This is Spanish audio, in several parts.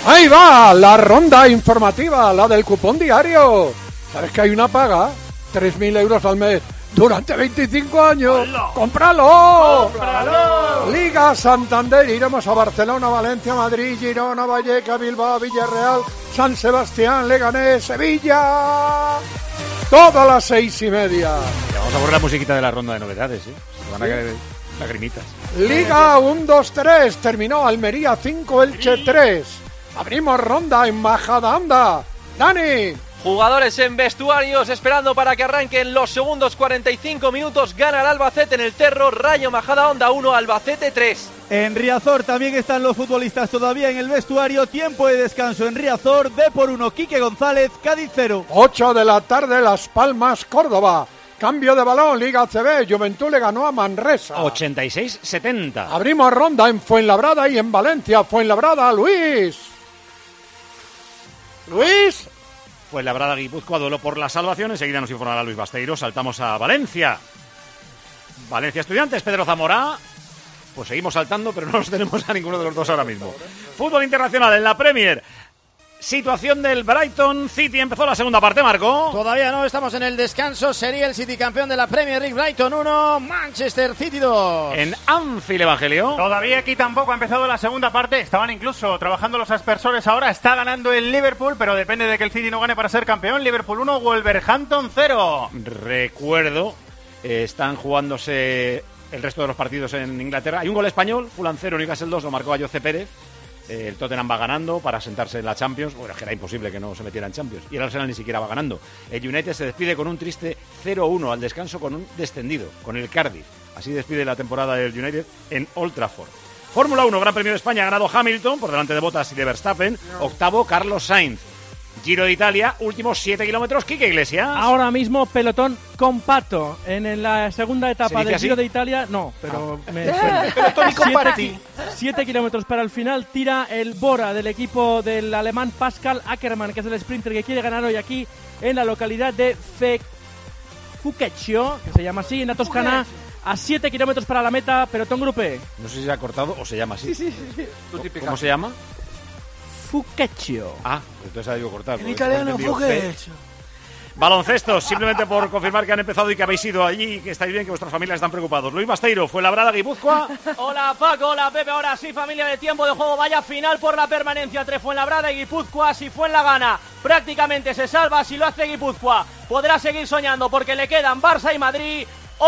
Ahí va, la ronda informativa, la del cupón diario. ¿Sabes que hay una paga? 3.000 euros al mes durante 25 años. ¡Hola! ¡Cómpralo! ¡Cómpralo! Liga Santander, iremos a Barcelona, Valencia, Madrid, Girona, Vallecas, Bilbao, Villarreal, San Sebastián, Leganés, Sevilla. Todo a las 6:30. Ya vamos a borrar la musiquita de la ronda de novedades, ¿eh? Se van a caer lagrimitas. Liga 1-2-3, terminó Almería 5, Elche 3. Abrimos ronda en Majadahonda. Dani. Jugadores en vestuarios esperando para que arranquen los segundos 45 minutos. Gana el Albacete en el Cerro. Rayo Majadahonda 1, Albacete 3. En Riazor también están los futbolistas todavía en el vestuario. Tiempo de descanso en Riazor. Depor 1, Quique González, Cádiz 0. 8 de la tarde, Las Palmas, Córdoba. Cambio de balón, Liga ACB. Juventud le ganó a Manresa. 86-70. Abrimos ronda en Fuenlabrada y en Valencia. Fuenlabrada, Luis. Fuenlabrada, Guipúzcoa, duelo por la salvación. Enseguida nos informará Luis Basteiro. Saltamos a Valencia. Valencia Estudiantes, Pedro Zamora. Pues seguimos saltando, pero no los tenemos a ninguno de los dos ahora mismo. Fútbol internacional en la Premier. Situación del Brighton City. Empezó la segunda parte, Marco. Todavía no, estamos en el descanso. Sería el City campeón de la Premier League. Brighton 1, Manchester City 2. En Anfield, Evangelio. Todavía aquí tampoco ha empezado la segunda parte. Estaban incluso trabajando los aspersores. Ahora está ganando el Liverpool, pero depende de que el City no gane para ser campeón. Liverpool 1, Wolverhampton 0. Recuerdo, están jugándose el resto de los partidos en Inglaterra. Hay un gol español, Fulham 0, Newcastle 2, lo marcó Ayoce Pérez. El Tottenham va ganando para sentarse en la Champions. Bueno, es que era imposible que no se metiera en Champions. Y el Arsenal ni siquiera va ganando. El United se despide con un triste 0-1 al descanso con un descendido, con el Cardiff. Así despide la temporada del United en Old Trafford. Fórmula 1, Gran Premio de España, ha ganado Hamilton por delante de Bottas y de Verstappen. Octavo, Carlos Sainz. Giro de Italia, últimos 7 kilómetros, Quique Iglesias. Ahora mismo pelotón compacto. En la segunda etapa del Giro de Italia, no, pero me suena. Pelotón y comparti. 7 kilómetros para el final, tira el Bora del equipo del alemán Pascal Ackermann, que es el sprinter que quiere ganar hoy aquí en la localidad de Fucecchio, que se llama así, en la Toscana. A 7 kilómetros para la meta, pelotón grupé. No sé si se ha cortado o se llama así. Sí. ¿Cómo se llama? Fucecchio. Ah, entonces ha dicho cortar. En italiano, Fucecchio. Baloncesto, simplemente por confirmar que han empezado y que habéis ido allí y que estáis bien, que vuestras familias están preocupados. Luis Basteiro, Fuenlabrada, Guipúzcoa. Hola Paco, hola Pepe, ahora sí familia de tiempo de juego, vaya final por la permanencia entre Fuenlabrada y Guipúzcoa. Si Fuenlabrada prácticamente se salva, si lo hace Guipúzcoa podrá seguir soñando porque le quedan Barça y Madrid.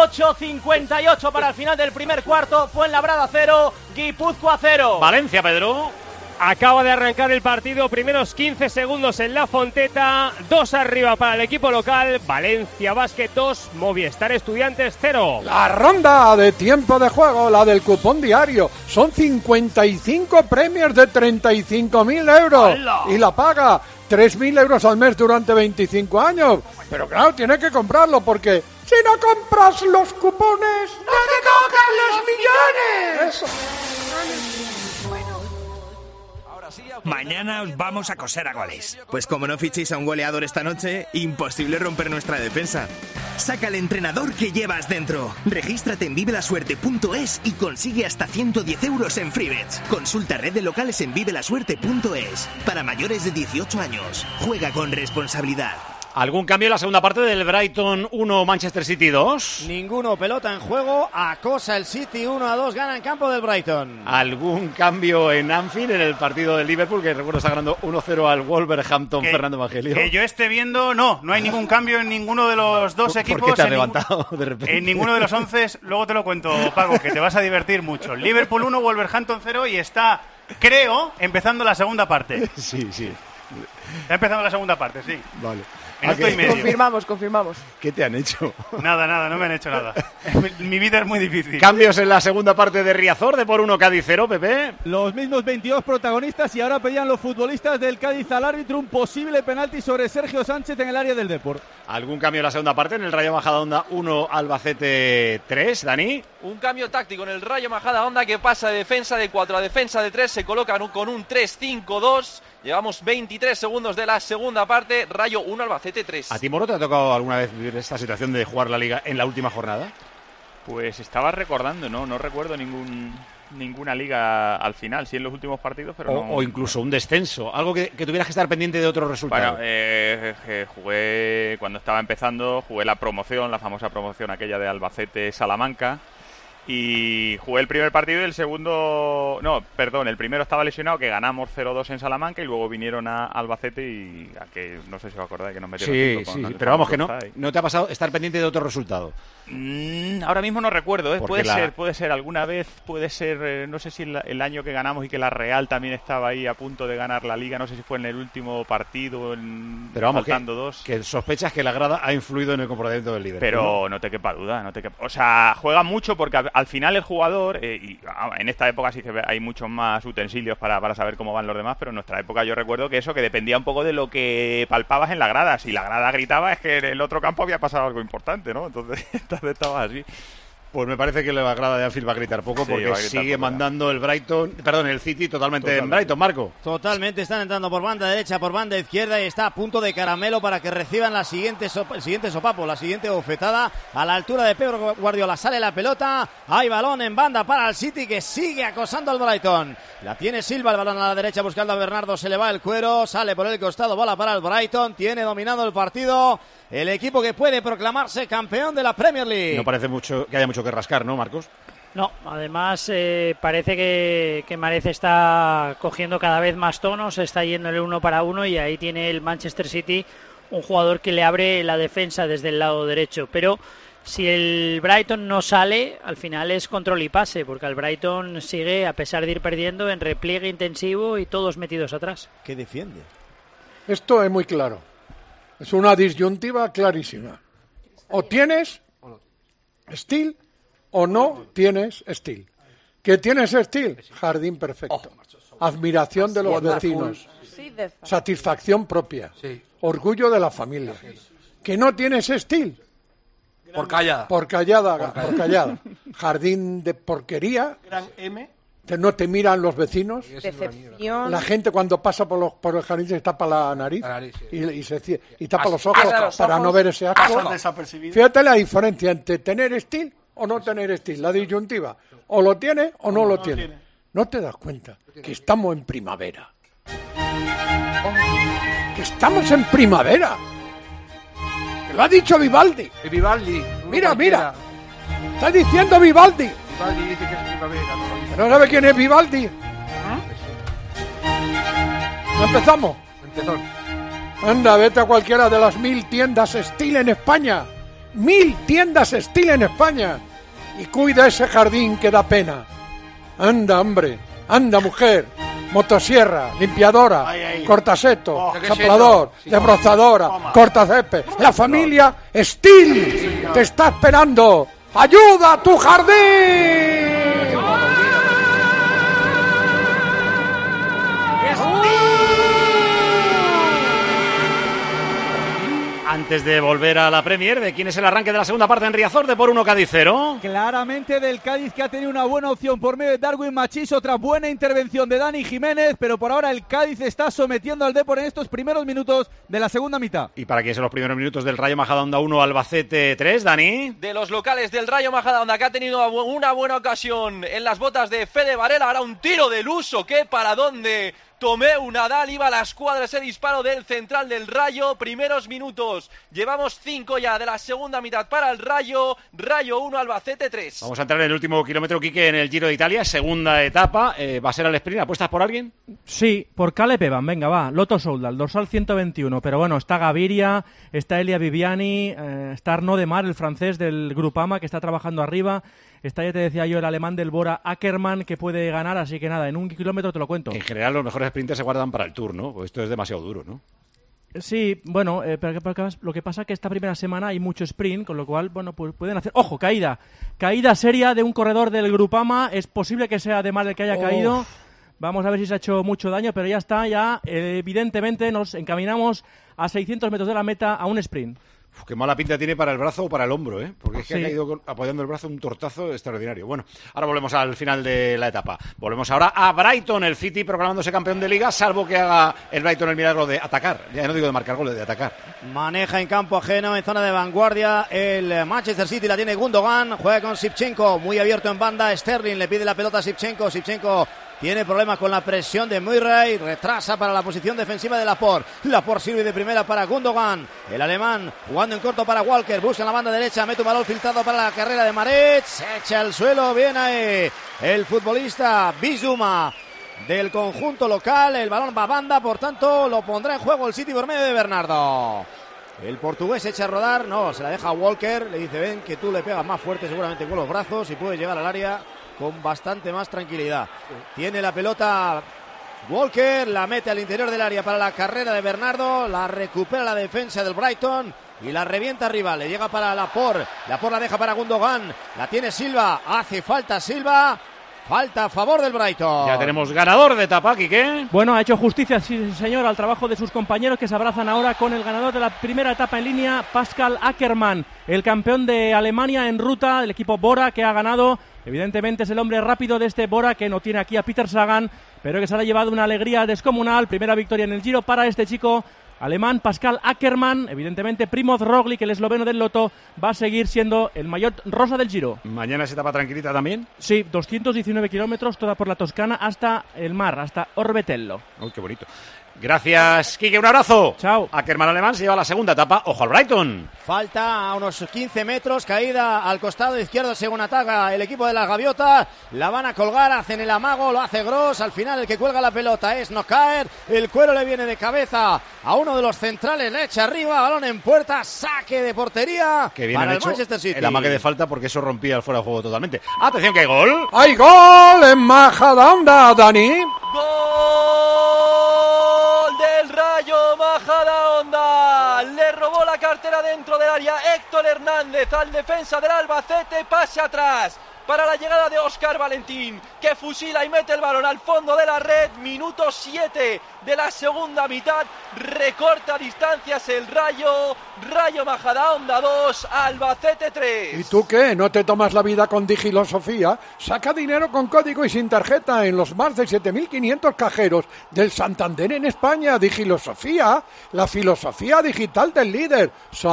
8:58 para el final del primer cuarto, Fuenlabrada 0, Guipúzcoa 0. Valencia, Pedro. Acaba de arrancar el partido, primeros 15 segundos en la Fonteta, 2 arriba para el equipo local, Valencia Basket 2, Movistar Estudiantes 0. La ronda de tiempo de juego, la del cupón diario, son 55 premios de 35.000 euros. ¡Hala! Y la paga 3.000 euros al mes durante 25 años. Pero claro, tienes que comprarlo porque si no compras los cupones, ¡no te tocan los millones! Eso. Mañana os vamos a coser a goles. Pues como no fichéis a un goleador esta noche, imposible romper nuestra defensa. Saca al entrenador que llevas dentro. Regístrate en vivelasuerte.es y consigue hasta 110 euros en Freebets. Consulta red de locales en vivelasuerte.es. Para mayores de 18 años. Juega con responsabilidad. ¿Algún cambio en la segunda parte del Brighton 1, Manchester City 2? Ninguno, pelota en juego, acosa el City 1-2, gana en campo del Brighton. ¿Algún cambio en Anfield en el partido del Liverpool, que recuerdo está ganando 1-0 al Wolverhampton, Fernando Evangelio? Que yo esté viendo, no hay ningún cambio en ninguno de los dos equipos. ¿Por qué te has levantado de repente? En ninguno de los 11, luego te lo cuento, Paco, que te vas a divertir mucho. Liverpool 1, Wolverhampton 0 y está, creo, empezando la segunda parte. Sí. Está empezando la segunda parte, sí. Vale. Minuto y medio. Confirmamos. ¿Qué te han hecho? Nada, no me han hecho nada. Mi vida es muy difícil. Cambios en la segunda parte de Riazor, de por 1 Cádiz 0, Pepe. Los mismos 22 protagonistas y ahora pedían los futbolistas del Cádiz al árbitro un posible penalti sobre Sergio Sánchez en el área del Depor. ¿Algún cambio en la segunda parte en el Rayo Majadahonda 1, Albacete 3, Dani? Un cambio táctico en el Rayo Majadahonda que pasa de defensa de 4 a defensa de 3, se coloca con un 3-5-2. Llevamos 23 segundos de la segunda parte, Rayo 1, Albacete 3. ¿A ti, Moro, te ha tocado alguna vez vivir esta situación de jugar la Liga en la última jornada? Pues estaba recordando, no recuerdo ningún ninguna liga al final, sí en los últimos partidos, pero o incluso un descenso, algo que tuvieras que estar pendiente de otro resultado. Bueno, jugué cuando estaba empezando, jugué la promoción, la famosa promoción aquella de Albacete-Salamanca, y jugué el primer partido y el segundo... No, perdón, el primero estaba lesionado, que ganamos 0-2 en Salamanca, y luego vinieron a Albacete y a que, no sé si os acordáis, que nos metieron... Sí, pero vamos, que no te ha pasado estar pendiente de otro resultado. Ahora mismo no recuerdo, puede ser alguna vez, puede ser, no sé si el año que ganamos y que la Real también estaba ahí a punto de ganar la Liga, no sé si fue en el último partido, pero vamos, faltando dos. Que sospechas que la grada ha influido en el comportamiento del líder. Pero no te quepa duda, o sea, juega mucho porque al final el jugador, y en esta época sí que hay muchos más utensilios para saber cómo van los demás, pero en nuestra época yo recuerdo que eso, que dependía un poco de lo que palpabas en la grada. Si la grada gritaba es que en el otro campo había pasado algo importante, ¿no? Entonces estaba así. Pues me parece que la grada de Anfield va a gritar poco, porque sigue mandando el City totalmente en Brighton, Marco. Totalmente, están entrando por banda derecha, por banda izquierda, y está a punto de caramelo para que reciban el siguiente sopapo, la siguiente bofetada a la altura de Pedro Guardiola. Sale la pelota, hay balón en banda para el City, que sigue acosando al Brighton. La tiene Silva, el balón a la derecha buscando a Bernardo, se le va el cuero, sale por el costado, bola para el Brighton, tiene dominado el partido el equipo que puede proclamarse campeón de la Premier League. No parece que haya mucho que rascar, ¿no, Marcos? No, además parece que Mahrez está cogiendo cada vez más tonos, está yendo el 1 para 1, y ahí tiene el Manchester City un jugador que le abre la defensa desde el lado derecho. Pero si el Brighton no sale, al final es control y pase, porque el Brighton sigue, a pesar de ir perdiendo, en repliegue intensivo y todos metidos atrás. ¿Qué defiende? Esto es muy claro. Es una disyuntiva clarísima. O tienes Steel o no tienes Steel. ¿Qué tienes Steel? Jardín perfecto. Admiración de los vecinos. Satisfacción propia. Orgullo de la familia. ¿Que no tienes Steel? Por callada. Por callada. Jardín de porquería. Gran M. Que no te miran los vecinos. Decepción. La gente cuando pasa por el jardín se tapa la nariz, sí. y tapa los ojos para no ver ese asco. Fíjate la diferencia entre tener Steel o no tener Steel, la disyuntiva. O lo tiene o no lo tiene. ¿No te das cuenta que estamos en primavera? ¡Que estamos en primavera! ¡Que lo ha dicho Vivaldi! Vivaldi. Mira. Está diciendo Vivaldi. Vivaldi dice que es primavera. ¿No sabe quién es Vivaldi? ¿No empezamos? Empezó. Anda, vete a cualquiera de las 1000 tiendas Steel en España. 1000 tiendas Steel en España. Y cuida ese jardín que da pena. Anda, hombre. Anda, mujer. Motosierra, limpiadora, cortaseto, soplador, desbrozadora, cortacésped. La familia Steel te está esperando. ¡Ayuda a tu jardín! Antes de volver a la Premier, ¿de quién es el arranque de la segunda parte en Riazor? De por 1 Cádiz 0. Claramente del Cádiz, que ha tenido una buena opción por medio de Darwin Machís, otra buena intervención de Dani Jiménez, pero por ahora el Cádiz está sometiendo al Depor en estos primeros minutos de la segunda mitad. ¿Y para quién son los primeros minutos del Rayo Majadahonda 1, Albacete 3, Dani? De los locales del Rayo Majadahonda, que ha tenido una buena ocasión en las botas de Fede Varela. Ahora un tiro del uso, que para dónde Tomeu Nadal, iba a la escuadra ese disparo del central del Rayo. Primeros minutos, llevamos 5 ya de la segunda mitad para el Rayo. Rayo 1, Albacete 3. Vamos a entrar en el último kilómetro, Quique, en el Giro de Italia, segunda etapa. ¿Va a ser al sprint? ¿Apuestas por alguien? Sí, por Caleb Evan, venga, va. Lotto Soudal, dorsal 121. Pero bueno, está Gaviria, está Elia Viviani, está Arnaud Demar, el francés del Groupama, que está trabajando arriba. Está, ya te decía yo, el alemán del Bora Ackermann, que puede ganar, así que nada, en un kilómetro te lo cuento. En general los mejores sprinters se guardan para el Tour, ¿no? Pues esto es demasiado duro, ¿no? Sí, bueno, pero lo que pasa es que esta primera semana hay mucho sprint, con lo cual, bueno, pues pueden hacer... ¡Ojo, caída! Caída seria de un corredor del Groupama, es posible que sea Demar el que haya caído. Vamos a ver si se ha hecho mucho daño, pero ya está, evidentemente nos encaminamos a 600 metros de la meta a un sprint. Qué mala pinta tiene para el brazo o para el hombro, ¿eh? Porque es que Sí. ha caído apoyando el brazo un tortazo extraordinario. Bueno, ahora volvemos al final de la etapa. Volvemos ahora a Brighton, el City proclamándose campeón de Liga, salvo que haga el Brighton el milagro de atacar. Ya no digo de marcar goles, de atacar. Maneja en campo ajeno, en zona de vanguardia. El Manchester City la tiene Gundogan. Juega con Shevchenko, muy abierto en banda. Sterling le pide la pelota a Shevchenko. Shevchenko tiene problemas con la presión de Murray. Retrasa para la posición defensiva de Laporte. Laporte sirve de primera para Gundogan. El alemán jugando en corto para Walker. Busca en la banda derecha. Mete un balón filtrado para la carrera de Maret. Se echa al suelo. Bien ahí el futbolista Bissouma del conjunto local. El balón va a banda. Por tanto, lo pondrá en juego el City por medio de Bernardo. El portugués se echa a rodar. No, se la deja a Walker. Le dice, ven que tú le pegas más fuerte seguramente con los brazos y puedes llegar al área con bastante más tranquilidad. Tiene la pelota Walker, la mete al interior del área para la carrera de Bernardo, la recupera la defensa del Brighton y la revienta arriba, le llega para Laporte, Laporte la deja para Gundogan, la tiene Silva, hace falta Silva, falta a favor del Brighton. Ya tenemos ganador de etapa, Quique. Bueno, ha hecho justicia, sí señor, al trabajo de sus compañeros que se abrazan ahora con el ganador de la primera etapa en línea, Pascal Ackermann, el campeón de Alemania en ruta, del equipo Bora, que ha ganado. Evidentemente es el hombre rápido de este Bora, que no tiene aquí a Peter Sagan, pero que se le ha llevado una alegría descomunal. Primera victoria en el Giro para este chico alemán, Pascal Ackermann. Evidentemente Primoz Roglic, el esloveno del Lotto, va a seguir siendo el mayor rosa del Giro. Mañana es etapa tranquilita también. Sí, 219 kilómetros, toda por la Toscana hasta el mar, hasta Orbetello. Uy, qué bonito. Gracias, Quique, un abrazo. Chao. Ackermann alemán se lleva la segunda etapa. Ojo al Brighton. Falta a unos 15 metros, caída al costado izquierdo según ataca el equipo de las Gaviotas. La van a colgar, hacen el amago, lo hace Gross. Al final el que cuelga la pelota es Nocaer. El cuero le viene de cabeza a uno de los centrales, le echa arriba, balón en puerta, saque de portería Que bien para han el hecho Manchester City. el amague de falta porque eso rompía el fuera de juego totalmente. Atención que hay gol. ¡Hay gol en Majadahonda, Dani! ¡Gol del Rayo Majadahonda! Le robó la cartera dentro del área Héctor Hernández al defensa del Albacete, pase atrás para la llegada de Óscar Valentín, que fusila y mete el balón al fondo de la red. Minuto 7 de la segunda mitad, recorta distancias el Rayo Majadahonda 2, Albacete 3. ¿Y tú qué? ¿No te tomas la vida con Digilosofía? Saca dinero con código y sin tarjeta en los más de 7.500 cajeros del Santander en España. Digilosofía, la filosofía digital del líder.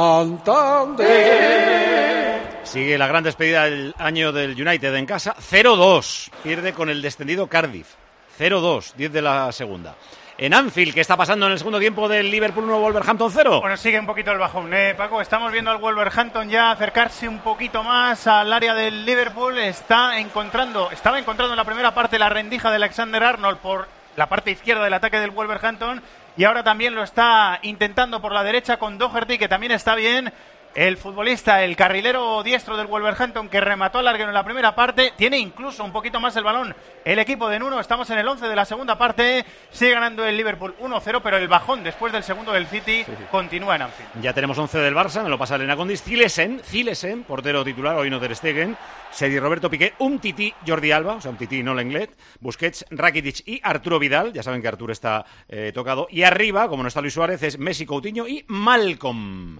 Santander. Sigue la gran despedida del año del United en casa. 0-2. Pierde con el descendido Cardiff. 0-2, 10 de la segunda. En Anfield, ¿qué está pasando en el segundo tiempo del Liverpool 1, Wolverhampton 0? Bueno, sigue un poquito el bajón, Paco. Estamos viendo al Wolverhampton ya acercarse un poquito más al área del Liverpool. Estaba encontrando en la primera parte la rendija de Alexander Arnold por la parte izquierda del ataque del Wolverhampton y ahora también lo está intentando por la derecha con Doherty, que también está bien. El futbolista, el carrilero diestro del Wolverhampton, que remató al larguero en la primera parte, tiene incluso un poquito más el balón el equipo de Nuno. Estamos en el 11 de la segunda parte, sigue ganando el Liverpool 1-0, pero el bajón después del segundo del City continúa en Anfield. Ya tenemos 11 del Barça, me lo pasa Elena Condis. Zilesen, portero titular, hoy no Ter Stegen. Sergi Roberto Piqué, Umtiti, Jordi Alba, o sea, Umtiti no Lenglet, Busquets, Rakitic y Arturo Vidal. Ya saben que Arturo está tocado. Y arriba, como no está Luis Suárez, es Messi, Coutinho y Malcolm.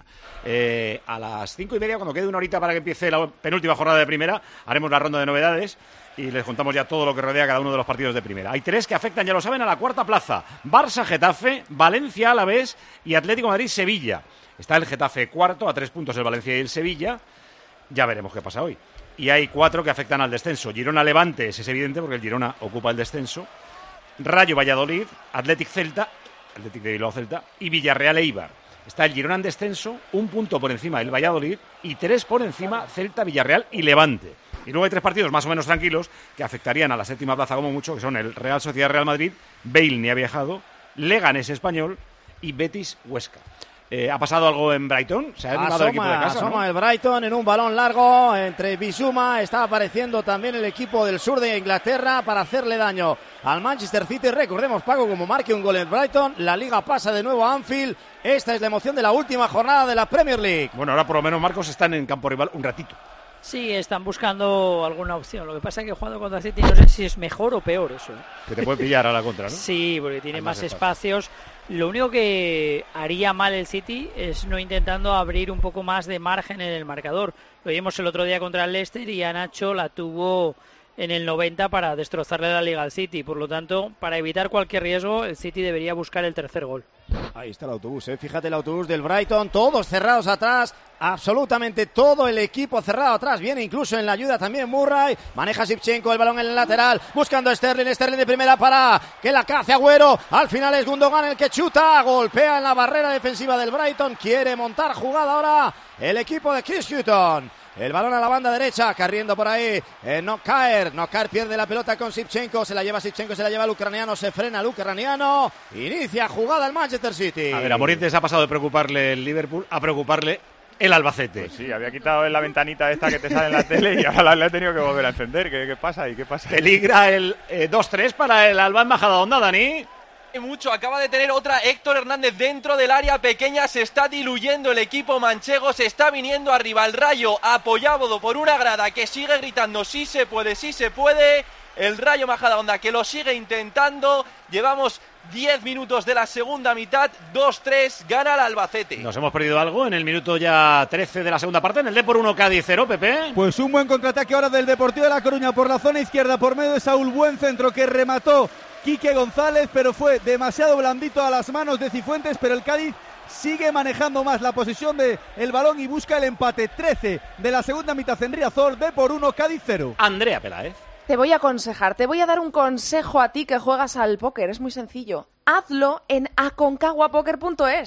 A las 5:30, cuando quede una horita para que empiece la penúltima jornada de primera, haremos la ronda de novedades y les contamos ya todo lo que rodea cada uno de los partidos de primera. Hay 3 que afectan, ya lo saben, a la cuarta plaza: Barça, Getafe, Valencia, Alavés y Atlético de Madrid, Sevilla. Está el Getafe cuarto, a 3 puntos el Valencia y el Sevilla. Ya veremos qué pasa hoy. Y hay 4 que afectan al descenso: Girona, Levante, ese es evidente porque el Girona ocupa el descenso; Rayo Valladolid, Athletic de Bilbao Celta y Villarreal Eibar. Está el Girona en descenso, 1 punto por encima del Valladolid y 3 por encima Celta, Villarreal y Levante. Y luego hay 3 partidos más o menos tranquilos que afectarían a la séptima plaza como mucho, que son el Real Sociedad Real Madrid, Bale ni ha viajado, Leganés Español y Betis Huesca. ¿Ha pasado algo en Brighton? ¿Se ha animado el equipo de casa? Asoma, ¿no? El Brighton en un balón largo entre Bissouma. Está apareciendo también el equipo del sur de Inglaterra para hacerle daño al Manchester City. Recordemos, Paco, como marque un gol en Brighton, la Liga pasa de nuevo a Anfield. Esta es la emoción de la última jornada de la Premier League. Bueno, ahora por lo menos, Marcos, están en campo rival un ratito. Sí, están buscando alguna opción. Lo que pasa es que jugando contra City no sé si es mejor o peor eso. Que te puede pillar a la contra, ¿no? Sí, porque tiene Hay más espacios. Lo único que haría mal el City es no intentando abrir un poco más de margen en el marcador. Lo vimos el otro día contra el Leicester y a Nacho la tuvo en el 90 para destrozarle la liga al City. Por lo tanto, para evitar cualquier riesgo, el City debería buscar el tercer gol. Ahí está el autobús, fíjate el autobús del Brighton, todos cerrados atrás, absolutamente todo el equipo cerrado atrás, viene incluso en la ayuda también Murray, maneja Shevchenko el balón en el lateral, buscando a Sterling de primera para que la cace Agüero, al final es Gundogan el que chuta, golpea en la barrera defensiva del Brighton, quiere montar jugada ahora el equipo de Chris Hughton. El balón a la banda derecha, corriendo por ahí, Nokaer pierde la pelota con Shevchenko, se la lleva Shevchenko, se la lleva el ucraniano, se frena el ucraniano, inicia jugada el Manchester City. A ver, a Morientes ha pasado de preocuparle el Liverpool a preocuparle el Albacete. Pues sí, había quitado la ventanita esta que te sale en la tele y ahora la he tenido que volver a encender. ¿Qué pasa ahí? ¿Qué pasa? Peligra el 2-3 para el Alba en Majadahonda, Dani. Mucho, acaba de tener otra Héctor Hernández dentro del área pequeña, se está diluyendo el equipo manchego, se está viniendo arriba el Rayo apoyado por una grada que sigue gritando sí se puede, el Rayo Majadahonda que lo sigue intentando, llevamos 10 minutos de la segunda mitad, 2-3, gana el Albacete. Nos hemos perdido algo en el minuto ya 13 de la segunda parte, en el Depor 1 Cádiz 0, Pepe. Pues un buen contraataque ahora del Deportivo de La Coruña por la zona izquierda, por medio de Saúl, buen centro que remató Quique González, pero fue demasiado blandito a las manos de Cifuentes, pero el Cádiz sigue manejando más la posesión del balón y busca el empate. 13 de la segunda mitad en Riazor, Depor 1, Cádiz 0. Andrea Peláez. Te voy a aconsejar, te voy a dar un consejo a ti que juegas al póker, es muy sencillo. Hazlo en aconcaguapoker.es.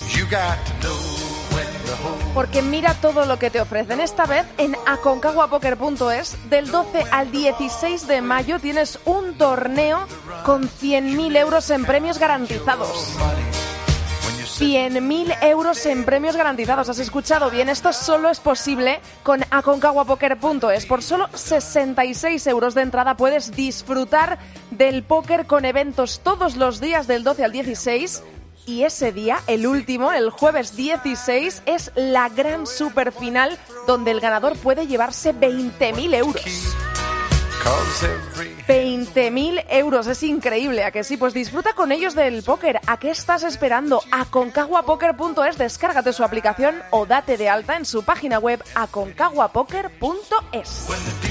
Porque mira todo lo que te ofrecen. Esta vez en aconcaguapoker.es, del 12 al 16 de mayo tienes un torneo con 100.000 euros en premios garantizados. 100.000 euros en premios garantizados. ¿Has escuchado bien? Esto solo es posible con aconcaguapoker.es. Por solo 66 euros de entrada puedes disfrutar del póker con eventos todos los días del 12 al 16. Y ese día, el último, el jueves 16, es la gran superfinal donde el ganador puede llevarse 20.000 euros. 20.000 euros, es increíble, ¿a que sí? Pues disfruta con ellos del póker. ¿A qué estás esperando? Aconcaguapoker.es, descárgate su aplicación o date de alta en su página web aconcaguapoker.es.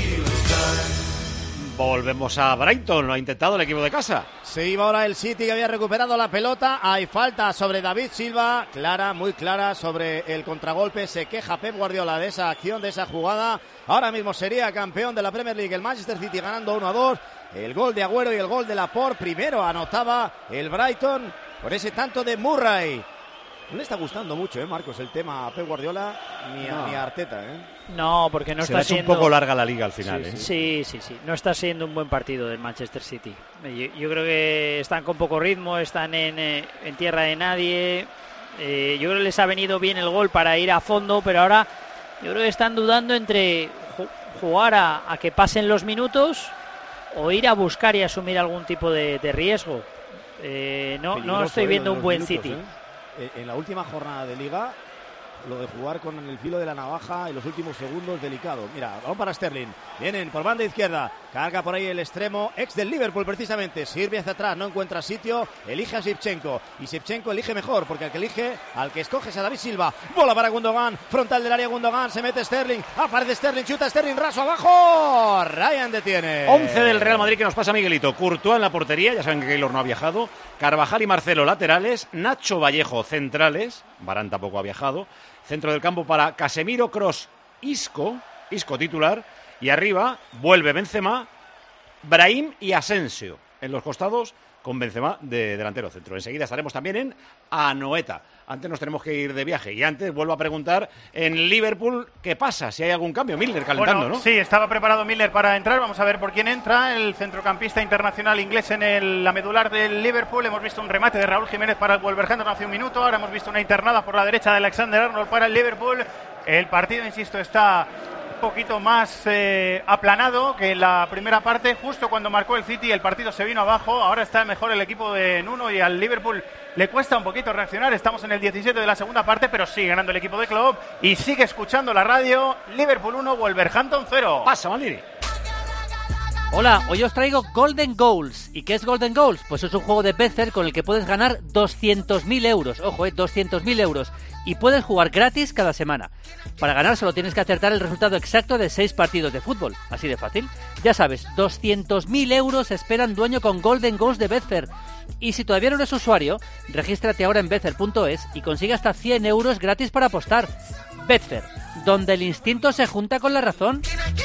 Volvemos a Brighton, lo ha intentado el equipo de casa. Se iba ahora el City que había recuperado la pelota. Hay falta sobre David Silva, clara, muy clara sobre el contragolpe. Se queja Pep Guardiola de esa acción, de esa jugada. Ahora mismo sería campeón de la Premier League el Manchester City ganando 1-2. El gol de Agüero y el gol de Laporte. Primero anotaba el Brighton por ese tanto de Murray. No le está gustando mucho, Marcos, el tema a Pep Guardiola ni a Arteta, No, porque no se está siendo... un poco larga la liga al final, Sí. No está siendo un buen partido del Manchester City. Yo creo que están con poco ritmo, están en tierra de nadie. Yo creo que les ha venido bien el gol para ir a fondo, pero ahora yo creo que están dudando entre jugar a que pasen los minutos o ir a buscar y asumir algún tipo de riesgo. No estoy viendo un buen minutos, City. En la última jornada de Liga, lo de jugar con el filo de la navaja en los últimos segundos, delicado. Mira, balón para Sterling. Vienen por banda izquierda. Carga por ahí el extremo, ex del Liverpool precisamente. Sirve hacia atrás, no encuentra sitio. Elige a Shevchenko. Y Shevchenko elige mejor, porque al que escoge es a David Silva. Bola para Gundogan. Frontal del área Gundogan. Se mete Sterling. Aparece Sterling. Chuta Sterling. Raso abajo. Ryan detiene. 11 del Real Madrid que nos pasa Miguelito. Courtois en la portería. Ya saben que Keylor no ha viajado. Carvajal y Marcelo laterales. Nacho Vallejo centrales. Varane tampoco ha viajado. Centro del campo para Casemiro, Kroos, Isco titular, y arriba vuelve Benzema, Brahim y Asensio en los costados con Benzema de delantero centro. Enseguida estaremos también en Anoeta. Antes nos tenemos que ir de viaje y antes vuelvo a preguntar en Liverpool qué pasa, si hay algún cambio. Milner calentando, ¿no? Sí, estaba preparado Milner para entrar. Vamos a ver por quién entra. El centrocampista internacional inglés en la medular del Liverpool. Hemos visto un remate de Raúl Jiménez para el Wolverhampton hace un minuto. Ahora hemos visto una internada por la derecha de Alexander-Arnold para el Liverpool. El partido, insisto, está poquito más aplanado que en la primera parte. Justo cuando marcó el City el partido se vino abajo. Ahora está mejor el equipo de Nuno y al Liverpool le cuesta un poquito reaccionar. Estamos en el 17 de la segunda parte, pero sigue ganando el equipo de Klopp y sigue escuchando la radio. Liverpool 1, Wolverhampton 0. Pasa, Maliri. Hola, hoy os traigo Golden Goals. ¿Y qué es Golden Goals? Pues es un juego de Betfair con el que puedes ganar 200.000 euros. Ojo, 200.000 euros. Y puedes jugar gratis cada semana. Para ganar solo tienes que acertar el resultado exacto de 6 partidos de fútbol. Así de fácil. Ya sabes, 200.000 euros esperan dueño con Golden Goals de Betfair. Y si todavía no eres usuario, regístrate ahora en Betfair.es y consigue hasta 100 euros gratis para apostar. Betfair, donde el instinto se junta con la razón.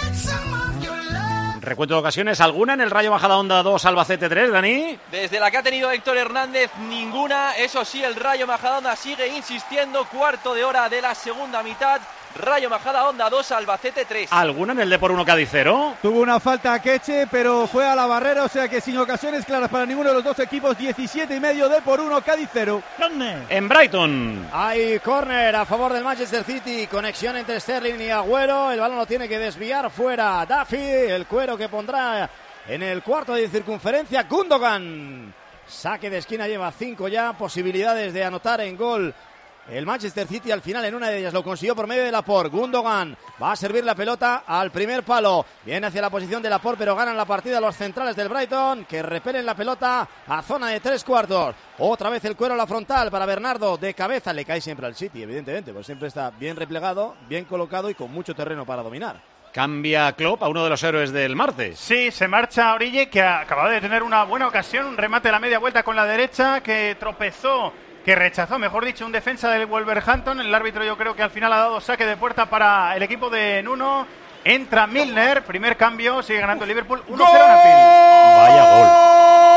Recuento de ocasiones, ¿alguna en el Rayo Majadahonda 2, Albacete 3, Dani? Desde la que ha tenido Héctor Hernández, ninguna. Eso sí, el Rayo Majadahonda sigue insistiendo. Cuarto de hora de la segunda mitad. Rayo Majadahonda 2, Albacete 3. ¿Alguna en el Depor 1, Cádiz 0? Tuvo una falta a Queche, pero fue a la barrera, o sea que sin ocasiones claras para ninguno de los dos equipos. 17,5 Depor 1, Cádiz 0. En Brighton. Hay córner a favor del Manchester City. Conexión entre Sterling y Agüero. El balón lo tiene que desviar fuera Duffy. El cuero que pondrá en el cuarto de circunferencia Gundogan. Saque de esquina, lleva 5 ya. Posibilidades de anotar en gol. El Manchester City al final en una de ellas lo consiguió por medio de Laporte. Gundogan va a servir la pelota al primer palo. Viene hacia la posición de Laporte, pero ganan la partida los centrales del Brighton, que repelen la pelota a zona de 3/4. Otra vez el cuero a la frontal para Bernardo de cabeza. Le cae siempre al City, evidentemente, pues siempre está bien replegado, bien colocado y con mucho terreno para dominar. Cambia Klopp a uno de los héroes del martes. Sí, se marcha Origi, que acababa de tener una buena ocasión. Un remate a la media vuelta con la derecha, que tropezó, que rechazó, mejor dicho, un defensa del Wolverhampton. El árbitro yo creo que al final ha dado saque de puerta para el equipo de Nuno. Entra Milner, primer cambio, sigue ganando el Liverpool 1-0 en Anfield. Vaya gol.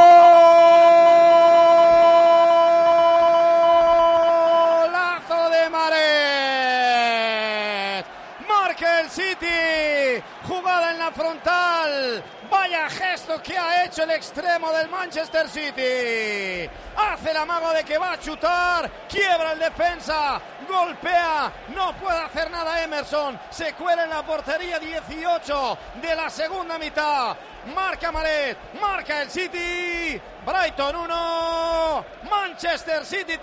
¡Golazo de Mahrez! Marca el City, jugada en la frontal. Vaya gesto que ha hecho el extremo del Manchester City. Hace el amago de que va a chutar. Quiebra el defensa. Golpea. No puede hacer nada Emerson. Se cuela en la portería. 18 de la segunda mitad. Marca Mahrez. Marca el City. Brighton 1. Manchester City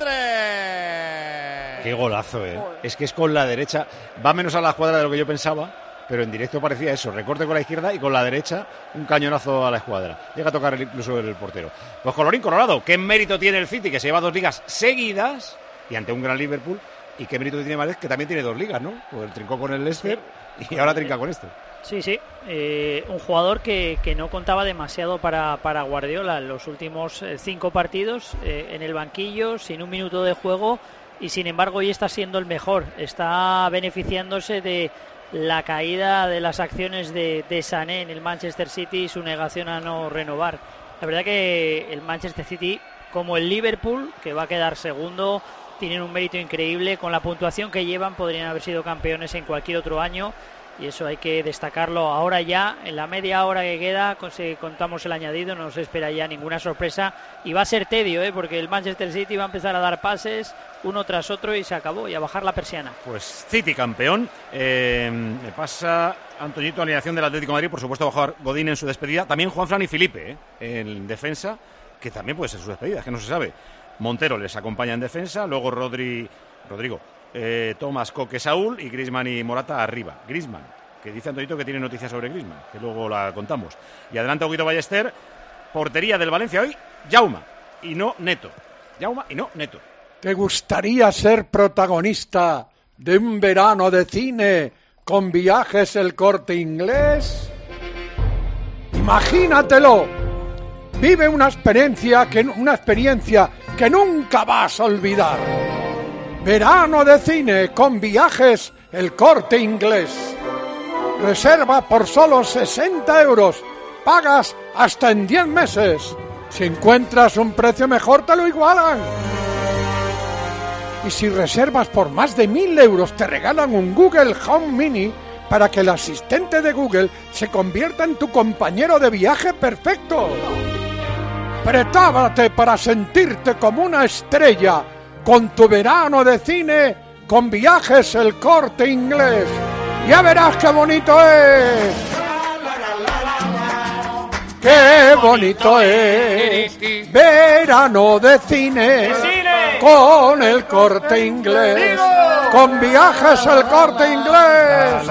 3. Qué golazo, Es que es con la derecha. Va menos a la escuadra de lo que yo pensaba. Pero en directo parecía eso, recorte con la izquierda y con la derecha un cañonazo a la escuadra. Llega a tocar incluso el portero. Pues colorín colorado, ¿qué mérito tiene el City, que se lleva 2 ligas seguidas y ante un gran Liverpool? ¿Y qué mérito tiene Mahrez, que también tiene 2 ligas, ¿no? Pues trincó con el Leicester y ahora trinca con esto. Sí, un jugador que no contaba demasiado para Guardiola en los últimos 5 partidos, en el banquillo, sin un minuto de juego, y sin embargo hoy está siendo el mejor. Está beneficiándose de la caída de las acciones de Sané en el Manchester City y su negación a no renovar. La verdad que el Manchester City, como el Liverpool, que va a quedar segundo, tienen un mérito increíble. Con la puntuación que llevan podrían haber sido campeones en cualquier otro año, y eso hay que destacarlo ahora ya. En la media hora que queda, si contamos el añadido, no se espera ya ninguna sorpresa, y va a ser tedio, porque el Manchester City va a empezar a dar pases uno tras otro y se acabó, y a bajar la persiana. Pues City campeón. Me pasa Antoñito, alineación del Atlético de Madrid, por supuesto va a jugar Godín en su despedida, también Juanfran y Felipe en defensa, que también puede ser su despedida, es que no se sabe. Montero les acompaña en defensa, luego Rodrigo, Tomás, Coque, Saúl, y Griezmann y Morata arriba. Griezmann, que dice Antonito que tiene noticias sobre Griezmann, que luego la contamos. Y adelante Guido Ballester, portería del Valencia hoy, Jaume y no Neto. ¿Te gustaría ser protagonista de un verano de cine con Viajes El Corte Inglés? Imagínatelo. Vive una experiencia que nunca vas a olvidar. Verano de cine con Viajes El Corte Inglés. Reserva por solo 60 euros. Pagas hasta en 10 meses. Si encuentras un precio mejor, te lo igualan. Y si reservas por más de 1.000 euros, te regalan un Google Home Mini para que el asistente de Google se convierta en tu compañero de viaje perfecto. Prepárate para sentirte como una estrella con tu verano de cine con Viajes El Corte Inglés. Ya verás qué bonito es. Qué bonito es. Verano de cine. Con el Corte Inglés. Con Viajes El Corte Inglés.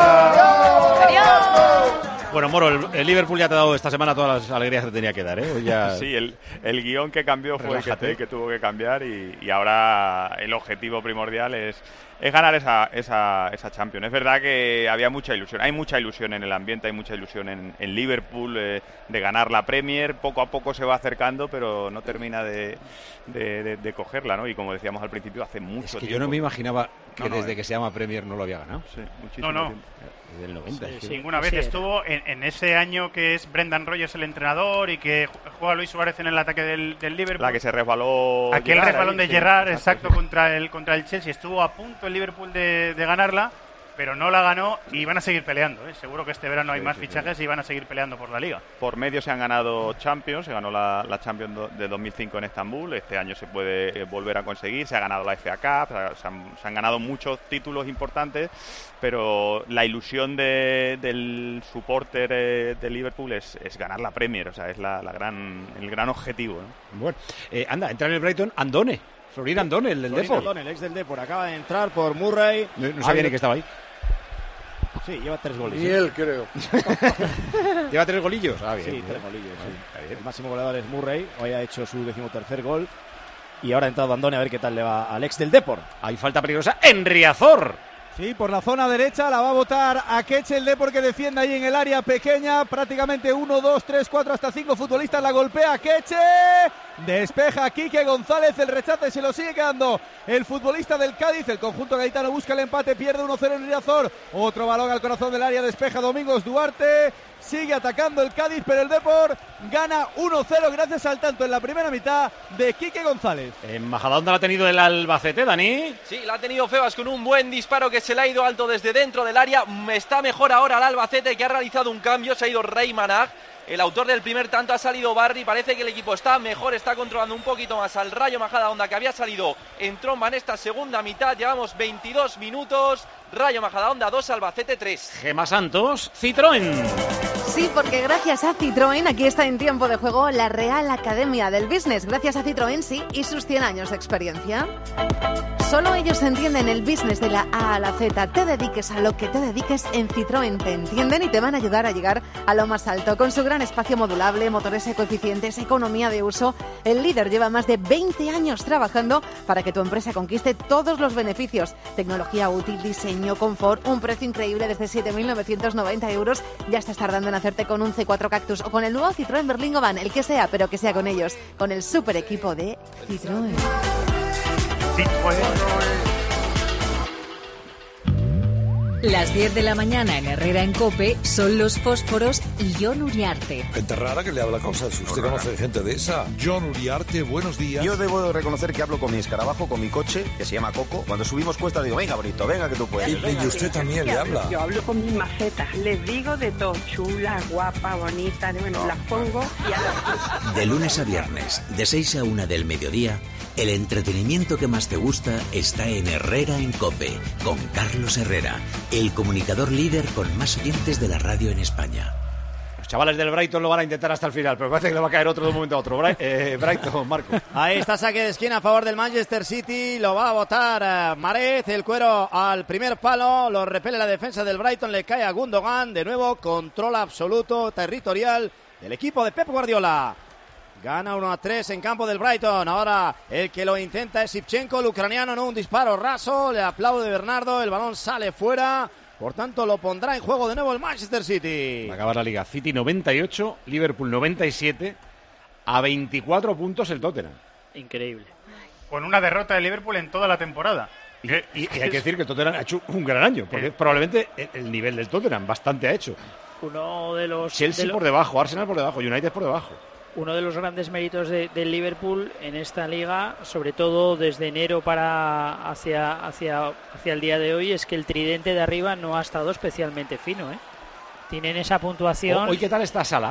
Adiós. Bueno, Moro, el Liverpool ya te ha dado esta semana todas las alegrías que tenía que dar, ¿eh? Hoy ya... Sí, el guión que cambió fue el que tuvo que cambiar y ahora el objetivo primordial es ganar esa Champions. Es verdad que había mucha ilusión, hay mucha ilusión en el ambiente, hay mucha ilusión en Liverpool de ganar la Premier. Poco a poco se va acercando, pero no termina de cogerla, ¿no? Y como decíamos al principio, hace mucho tiempo. Yo no me imaginaba que desde que se llama Premier no lo había ganado. Sí, muchísimo tiempo. Desde el 90. Sí, ninguna vez estuvo en ese año que es Brendan Rodgers el entrenador y que juega Luis Suárez en el ataque del Liverpool. La que se resbaló. Aquel resbalón de Gerrard, exacto, contra el Chelsea. Estuvo a punto el Liverpool de ganarla, pero no la ganó y van a seguir peleando, ¿eh? Seguro que este verano hay más fichajes y van a seguir peleando por la Liga. Por medio se han ganado Champions, se ganó la Champions de 2005 en Estambul, este año se puede volver a conseguir, se ha ganado la FA Cup, se han ganado muchos títulos importantes, pero la ilusión del supporter de Liverpool es ganar la Premier, o sea, es el gran objetivo, ¿no? Bueno, anda, entra en el Brighton Andone. Florín Andone, el del Depor. Andone, el ex del Depor, acaba de entrar por Murray. No sabía ni que estaba ahí. Sí, lleva 3 goles. Y él, creo. ¿Lleva 3 golillos? Ah, bien. Sí, 3 golillos, sí. El máximo goleador es Murray, hoy ha hecho su 13º gol. Y ahora ha entrado Andone a ver qué tal le va al ex del Depor. Hay falta peligrosa en Riazor. Sí, por la zona derecha la va a botar a Keche, el Depor que defiende ahí en el área pequeña. Prácticamente 1, 2, 3, 4, hasta 5 futbolistas. La golpea Keche. Despeja Quique González. El rechace se lo sigue quedando el futbolista del Cádiz. El conjunto gaditano busca el empate. Pierde 1-0 en Riazor. Otro balón al corazón del área. Despeja Domingos Duarte. Sigue atacando el Cádiz, pero el Depor gana 1-0 gracias al tanto en la primera mitad de Quique González. En Majadahonda la ha tenido el Albacete, Dani. Sí, la ha tenido Febas con un buen disparo que se le ha ido alto desde dentro del área. Está mejor ahora el Albacete, que ha realizado un cambio. Se ha ido Rey Manag. El autor del primer tanto ha salido Barry. Parece que el equipo está mejor, está controlando un poquito más al Rayo Majadahonda, que había salido en tromba en esta segunda mitad. Llevamos 22 minutos. Rayo Majadahonda 2, Albacete 3. Gema Santos, Citroën. Sí, porque gracias a Citroën, aquí está en tiempo de juego la Real Academia del Business. Gracias a Citroën, sí, y sus 100 años de experiencia. Solo ellos entienden el business de la A a la Z. Te dediques a lo que te dediques, en Citroën te entienden y te van a ayudar a llegar a lo más alto. Con su gran espacio modulable, motores ecoeficientes, economía de uso, el líder lleva más de 20 años trabajando para que tu empresa conquiste todos los beneficios. Tecnología útil, diseño, confort, un precio increíble desde 7.990 euros. Ya estás tardando en hacerte con un C4 Cactus o con el nuevo Citroën Berlingo Van, el que sea, pero que sea con ellos, con el super equipo de Citroën. Las 10 de la mañana en Herrera en COPE son Los Fósforos y Jon Uriarte. Gente rara que le habla cosas. ¿Usted conoce gente de esa? Jon Uriarte, buenos días. Yo debo de reconocer que hablo con mi escarabajo, con mi coche, que se llama Coco. Cuando subimos cuesta digo, venga, bonito, venga que tú puedes. Y usted también le habla. Yo hablo con mi maceta. Les digo de todo. Chula, guapa, bonita. Bueno, las pongo y a la... De lunes a viernes, de 6 a 1 del mediodía, el entretenimiento que más te gusta está en Herrera en COPE, con Carlos Herrera, el comunicador líder con más oyentes de la radio en España. Los chavales del Brighton lo van a intentar hasta el final, pero parece que le va a caer otro de un momento a otro. Brighton, Marco. Ahí está, saque de esquina a favor del Manchester City. Lo va a botar Mahrez, el cuero al primer palo. Lo repele la defensa del Brighton, le cae a Gundogan. De nuevo, control absoluto territorial del equipo de Pep Guardiola. Gana 1-3 en campo del Brighton. Ahora el que lo intenta es Shevchenko, el ucraniano, no un disparo raso. Le aplaude Bernardo, el balón sale fuera. Por tanto, lo pondrá en juego de nuevo el Manchester City. Va a acabar la Liga. City 98, Liverpool 97. A 24 puntos el Tottenham. Increíble. Con una derrota de Liverpool en toda la temporada. Y hay que decir que el Tottenham ha hecho un gran año, porque probablemente el nivel del Tottenham bastante ha hecho. Uno de los... Chelsea por debajo, Arsenal por debajo, United por debajo. Uno de los grandes méritos del Liverpool en esta liga, sobre todo desde enero para hacia el día de hoy, es que el tridente de arriba no ha estado especialmente fino, ¿eh? Tienen esa puntuación. ¿Hoy qué tal está Salah?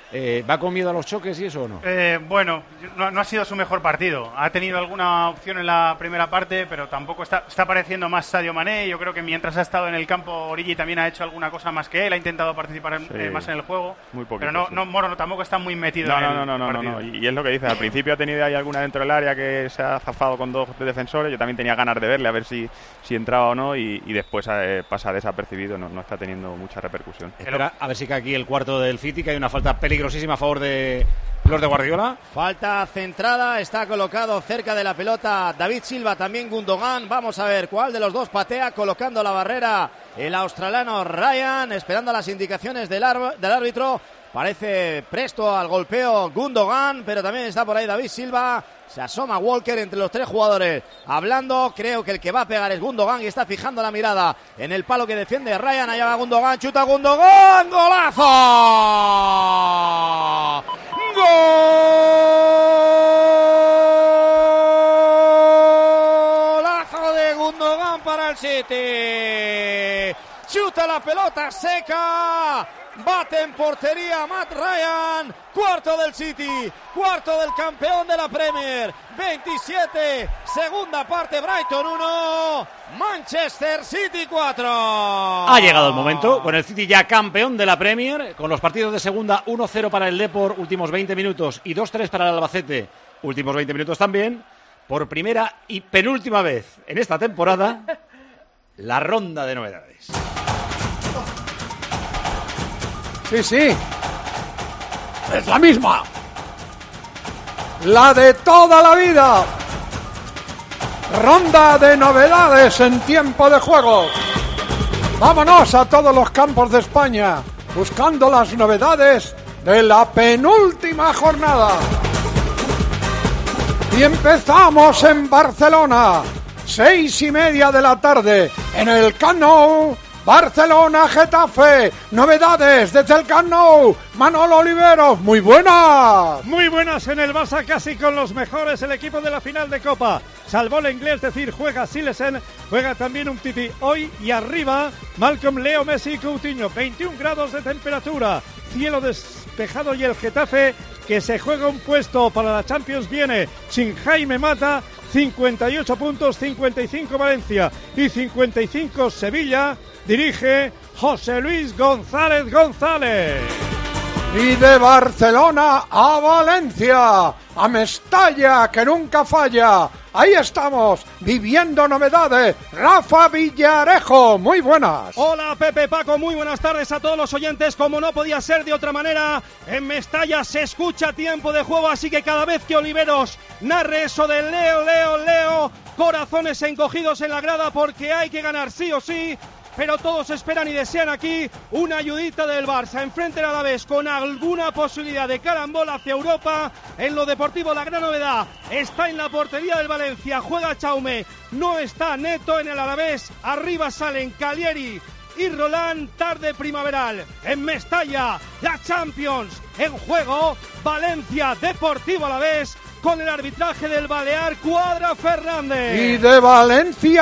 ¿Va con miedo a los choques y eso o no? Bueno, no ha sido su mejor partido. Ha tenido alguna opción en la primera parte, pero tampoco está pareciendo más Sadio Mané. Yo creo que mientras ha estado en el campo, Origi también ha hecho alguna cosa más que él. Ha intentado participar más en el juego. Muy poquito, pero sí. Moro tampoco está muy metido en el partido. No. Y es lo que dice. Al principio ha tenido ahí alguna dentro del área que se ha zafado con 2 defensores. Yo también tenía ganas de verle a ver si entraba o no. Y después pasa desapercibido. No está teniendo mucha repercusión. Espera, a ver si cae aquí el cuarto del City, que hay una falta peligrosísima a favor de los de Guardiola. Falta centrada, está colocado cerca de la pelota David Silva, también Gundogan. Vamos a ver cuál de los dos patea, colocando la barrera el australiano Ryan, esperando las indicaciones del árbitro. Parece presto al golpeo Gundogan, pero también está por ahí David Silva. Se asoma Walker entre los 3 jugadores hablando. Creo que el que va a pegar es Gundogan y está fijando la mirada en el palo que defiende Ryan. Allá va Gundogan, chuta Gundogan, ¡golazo! ¡Golazo de Gundogan para el City! Chuta la pelota seca. Bate en portería Matt Ryan, cuarto del City, cuarto del campeón de la Premier, 27, segunda parte Brighton 1, Manchester City 4. Ha llegado el momento, con el City ya campeón de la Premier, con los partidos de segunda 1-0 para el Depor, últimos 20 minutos, y 2-3 para el Albacete, últimos 20 minutos también. Por primera y penúltima vez en esta temporada, la ronda de novedades. Sí, es la misma, la de toda la vida. Ronda de novedades en tiempo de juego. Vámonos a todos los campos de España buscando las novedades de la penúltima jornada. Y empezamos en Barcelona, 6:30 de la tarde, en el Camp Nou. Barcelona-Getafe, novedades desde el Camp Nou, Manolo Oliveros, muy buenas. Muy buenas en el Barça, casi con los mejores, el equipo de la final de Copa. Salvó el inglés, decir, juega Silesen, juega también un Titi hoy y arriba, Malcolm, Leo, Messi y Coutinho, 21 grados de temperatura, cielo despejado y el Getafe que se juega un puesto para la Champions viene sin Jaime Mata, 58 puntos, 55 Valencia y 55 Sevilla. Dirige José Luis González. Y de Barcelona a Valencia, a Mestalla, que nunca falla. Ahí estamos, viviendo novedades. Rafa Villarejo, muy buenas. Hola Pepe, Paco, muy buenas tardes a todos los oyentes. Como no podía ser de otra manera, en Mestalla se escucha tiempo de juego, así que cada vez que Oliveros narre eso de Leo, corazones encogidos en la grada porque hay que ganar sí o sí. Pero todos esperan y desean aquí una ayudita del Barça. Enfrente a la vez con alguna posibilidad de carambola hacia Europa. En lo deportivo la gran novedad está en la portería del Valencia. Juega Chaume, no está Neto en el Alavés. Arriba salen Calieri y Roland, tarde primaveral. En Mestalla, la Champions en juego. Valencia, Deportivo Alavés. Con el arbitraje del Balear Cuadra Fernández. Y de Valencia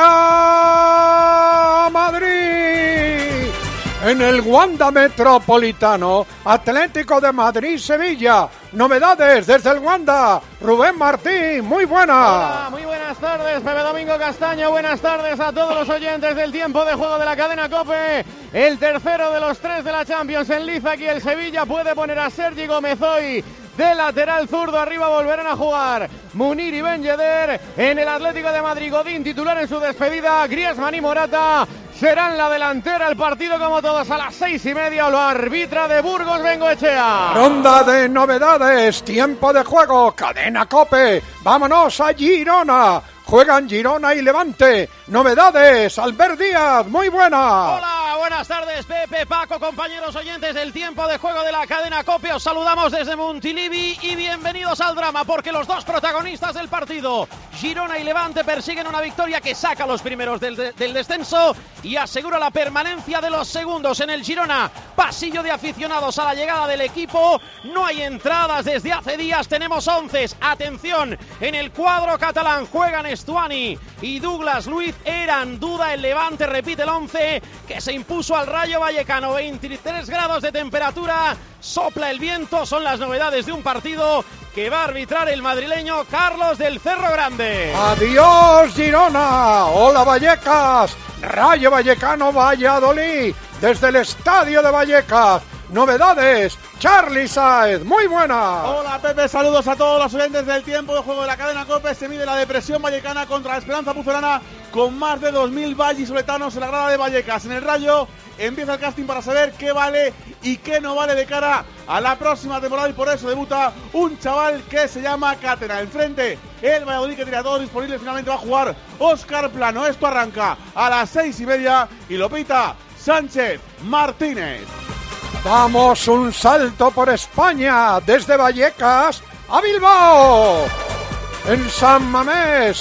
a Madrid, en el Wanda Metropolitano, Atlético de Madrid-Sevilla. Novedades desde el Wanda, Rubén Martín, muy buenas. Hola, muy buenas tardes, Pepe Domingo Castaño, buenas tardes a todos los oyentes del tiempo de juego de la cadena COPE. El tercero de los 3 de la Champions en liza, aquí el Sevilla puede poner a Sergi Gómez hoy de lateral zurdo. Arriba volverán a jugar Munir y Ben Yedder. En el Atlético de Madrid, Godín titular en su despedida. Griezmann y Morata serán la delantera. El partido, como todos, a las 6:30 lo arbitra de Burgos Bengoechea. Ronda de novedades, tiempo de juego, cadena COPE. Vámonos a Girona. Juegan Girona y Levante. Novedades, Albert Díaz, muy buena. Hola, buenas tardes, Pepe, Paco, compañeros oyentes del tiempo de juego de la cadena COPE. Os saludamos desde Montilivi y bienvenidos al drama, porque los dos protagonistas del partido, Girona y Levante, persiguen una victoria que saca a los primeros del descenso y asegura la permanencia de los segundos. En el Girona, pasillo de aficionados a la llegada del equipo. No hay entradas desde hace días, tenemos 11. Atención, en el cuadro catalán juegan Estuani y Douglas Luiz. Eran duda, el Levante repite el 11 que se impulsa impuso al Rayo Vallecano. 23 grados de temperatura, sopla el viento, son las novedades de un partido que va a arbitrar el madrileño Carlos del Cerro Grande. ¡Adiós, Girona! ¡Hola, Vallecas! Rayo Vallecano Valladolid, desde el estadio de Vallecas. Novedades, Charly Sáez, muy buena. Hola Pepe, saludos a todos los oyentes del tiempo de juego de la cadena COPE. Se mide la depresión vallecana contra la Esperanza Pucelana con más de 2.000 vallisoletanos en la grada de Vallecas. En el Rayo empieza el casting para saber qué vale y qué no vale de cara a la próxima temporada, y por eso debuta un chaval que se llama Cátena. Enfrente, el Valladolid, que tiene a todos disponibles, finalmente va a jugar Óscar Plano. Esto arranca a las 6:30 y lo pita Sánchez Martínez. Damos un salto por España, desde Vallecas a Bilbao. En San Mamés,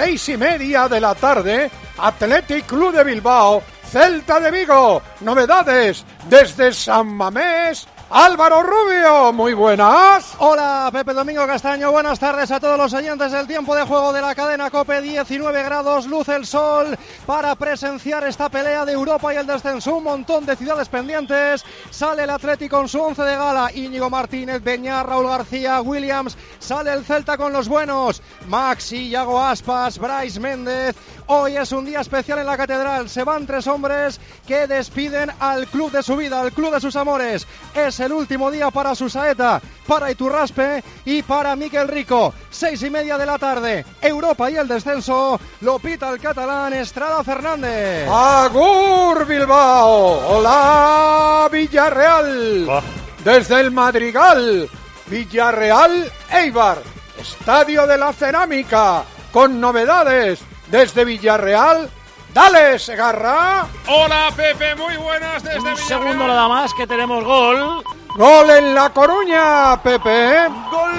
6:30 de la tarde, Athletic Club de Bilbao, Celta de Vigo. Novedades desde San Mamés, Álvaro Rubio, muy buenas. Hola Pepe Domingo Castaño, buenas tardes a todos los oyentes del tiempo de juego de la cadena COPE. 19 grados, luce el sol para presenciar esta pelea de Europa y el descenso. Un montón de ciudades pendientes. Sale el Atlético con su 11 de gala: Íñigo Martínez, Beñar, Raúl García, Williams. Sale el Celta con los buenos: Maxi, Iago Aspas, Brais Méndez. Hoy es un día especial en la Catedral. Se van 3 hombres que despiden al club de su vida, al club de sus amores. Es el último día para Susaeta, para Iturraspe y para Miquel Rico. 6:30 de la tarde, Europa y el descenso. Lo pita el catalán Estrada Fernández. ¡Agur, Bilbao! ¡Hola, Villarreal! Desde el Madrigal, Villarreal Eibar, Estadio de la Cerámica, con novedades desde Villarreal. ¡Dale, Segarra! Hola Pepe, muy buenas desde Villarreal. Un segundo nada más que tenemos gol. ¡Gol en La Coruña, Pepe! ¡Gol!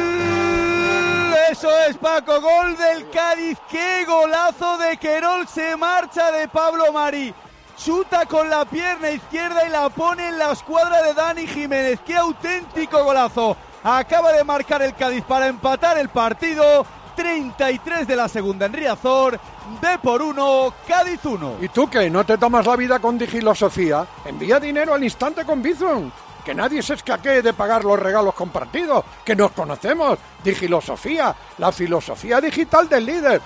Eso es, Paco, gol del Cádiz. ¡Qué golazo de Querol! Se marcha de Pablo Mari. Chuta con la pierna izquierda y la pone en la escuadra de Dani Jiménez. ¡Qué auténtico golazo! Acaba de marcar el Cádiz para empatar el partido. 33 de la segunda en Riazor. D/1, Cádiz 1. ¿Y tú qué? ¿No te tomas la vida con Digilosofía? Envía dinero al instante con Bizum. Que nadie se escaquee de pagar los regalos compartidos. Que nos conocemos. Digilosofía, la filosofía digital del líder.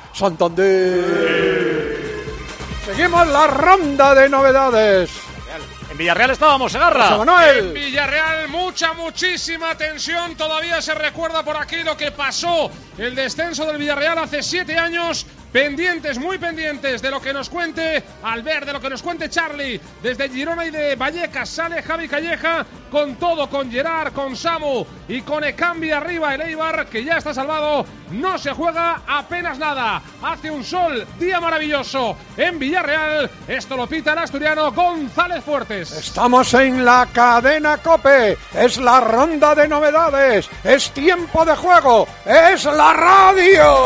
Santander. Seguimos la ronda de novedades. En Villarreal estábamos, Segarra. José Manuel. En Villarreal, muchísima tensión. Todavía se recuerda por aquí lo que pasó. El descenso del Villarreal hace 7 años. Pendientes, muy pendientes de lo que nos cuente Albert, de lo que nos cuente Charly. Desde Girona y de Vallecas sale Javi Calleja con todo, con Gerard, con Samu y con Ekambi arriba. El Eibar, que ya está salvado, no se juega apenas nada. Hace un sol, día maravilloso en Villarreal. Esto lo pita el asturiano González Fuertes. Estamos en la cadena COPE. Es la ronda de novedades. Es tiempo de juego. Es la radio.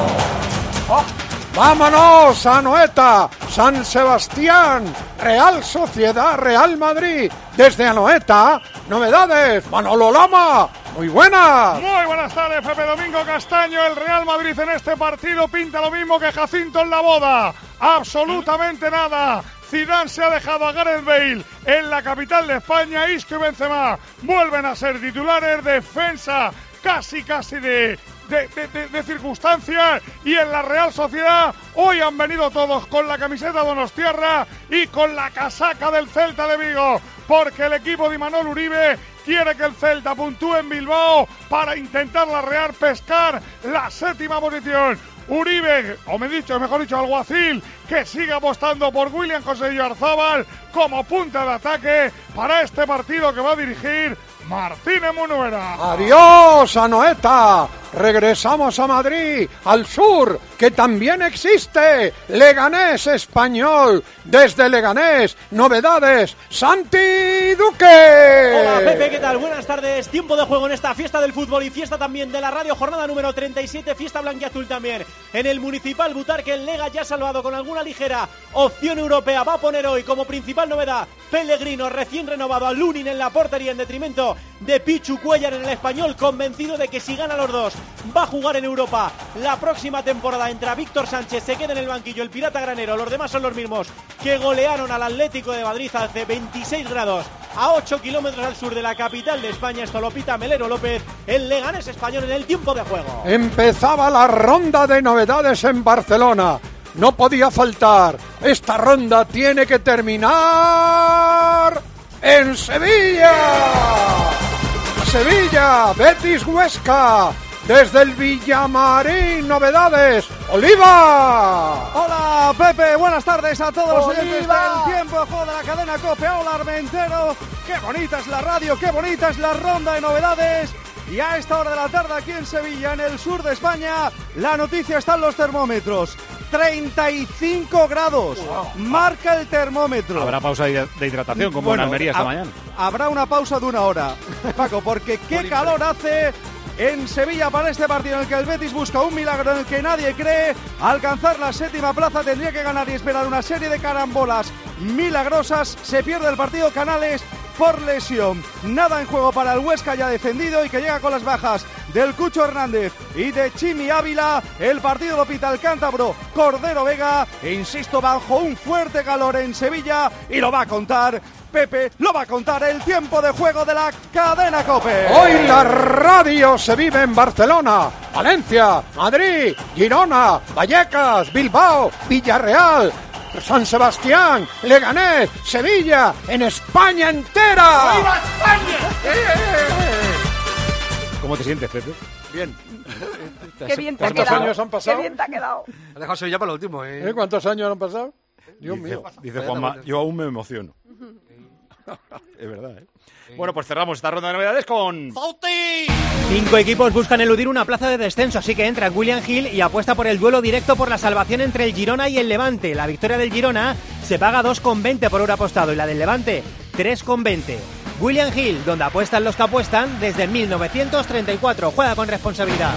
Oh, vámonos a Anoeta, San Sebastián, Real Sociedad, Real Madrid. Desde Anoeta, novedades, Manolo Lama, muy buenas. Muy buenas tardes, Pepe Domingo Castaño. El Real Madrid en este partido pinta lo mismo que Jacinto en la boda. Absolutamente nada. Zidane se ha dejado a Gareth Bale en la capital de España. Isco y Benzema vuelven a ser titulares. Defensa casi de circunstancias, y en la Real Sociedad hoy han venido todos con la camiseta donostiarra y con la casaca del Celta de Vigo, porque el equipo de Imanol Uribe quiere que el Celta puntúe en Bilbao para intentar la Real pescar la 7ª posición. Uribe, mejor dicho, Alguacil, que sigue apostando por William José Oyarzábal como punta de ataque para este partido que va a dirigir Martínez Munuera. Adiós, Anoeta. Regresamos a Madrid, al sur, que también existe. Leganés Español. Desde Leganés, novedades. Santi Duque. Hola, Pepe, ¿qué tal? Buenas tardes. Tiempo de juego en esta fiesta del fútbol y fiesta también de la radio. Jornada número 37, fiesta blanquiazul también. En el Municipal Butarque, el Lega ya salvado con alguna ligera opción europea. Va a poner hoy como principal novedad Pellegrino, recién renovado, a Lunin en la portería en detrimento de Pichu Cuéllar en el Español, convencido de que si gana los dos va a jugar en Europa la próxima temporada. Entra Víctor Sánchez, se queda en el banquillo el Pirata Granero. Los demás son los mismos que golearon al Atlético de Madrid hace 26 grados a 8 kilómetros al sur de la capital de España. Esto lo pita Melero López, el Leganés español en el tiempo de juego. Empezaba la ronda de novedades en Barcelona. No podía faltar. Esta ronda tiene que terminar en Sevilla. Sevilla, Betis Huesca. Desde el Villamarín, novedades. ¡Oliva! Hola, Pepe, buenas tardes a todos los oyentes del tiempo de juego de la cadena COPE. Hola, Armentero. Qué bonita es la radio, qué bonita es la ronda de novedades. Y a esta hora de la tarde aquí en Sevilla, en el sur de España, la noticia está en los termómetros. 35 grados, marca el termómetro. Habrá pausa de hidratación como en Almería esta mañana. Habrá una pausa de 1 hora, Paco, porque qué calor hace en Sevilla para este partido en el que el Betis busca un milagro en el que nadie cree. Alcanzar la 7ª plaza, tendría que ganar y esperar una serie de carambolas milagrosas. Se pierde el partido Canales por lesión. Nada en juego para el Huesca, ya defendido y que llega con las bajas del Cucho Hernández y de Chimi Ávila. El partido lo pita el cántabro Cordero Vega, e insisto, bajo un fuerte calor en Sevilla, y lo va a contar Pepe, lo va a contar el tiempo de juego de la cadena COPE. Hoy la radio se vive en Barcelona, Valencia, Madrid, Girona, Vallecas, Bilbao, Villarreal, San Sebastián, Leganés, Sevilla, en España entera. ¡Viva España! ¿Cómo te sientes, Pepe? Bien. Qué bien te ha ¿Cuántos quedado? años han pasado? Qué bien te ha quedado. Ha dejado Sevilla para lo último, ¿eh? ¿Cuántos años han pasado? Dios mío. Dice Juanma, yo aún me emociono. Es verdad, ¿eh? Bueno, pues cerramos esta ronda de novedades con... ¡Fauti! 5 equipos buscan eludir una plaza de descenso, así que entra William Hill y apuesta por el duelo directo por la salvación entre el Girona y el Levante. La victoria del Girona se paga 2,20 por euro apostado y la del Levante 3,20. William Hill, donde apuestan los que apuestan desde 1934. Juega con responsabilidad.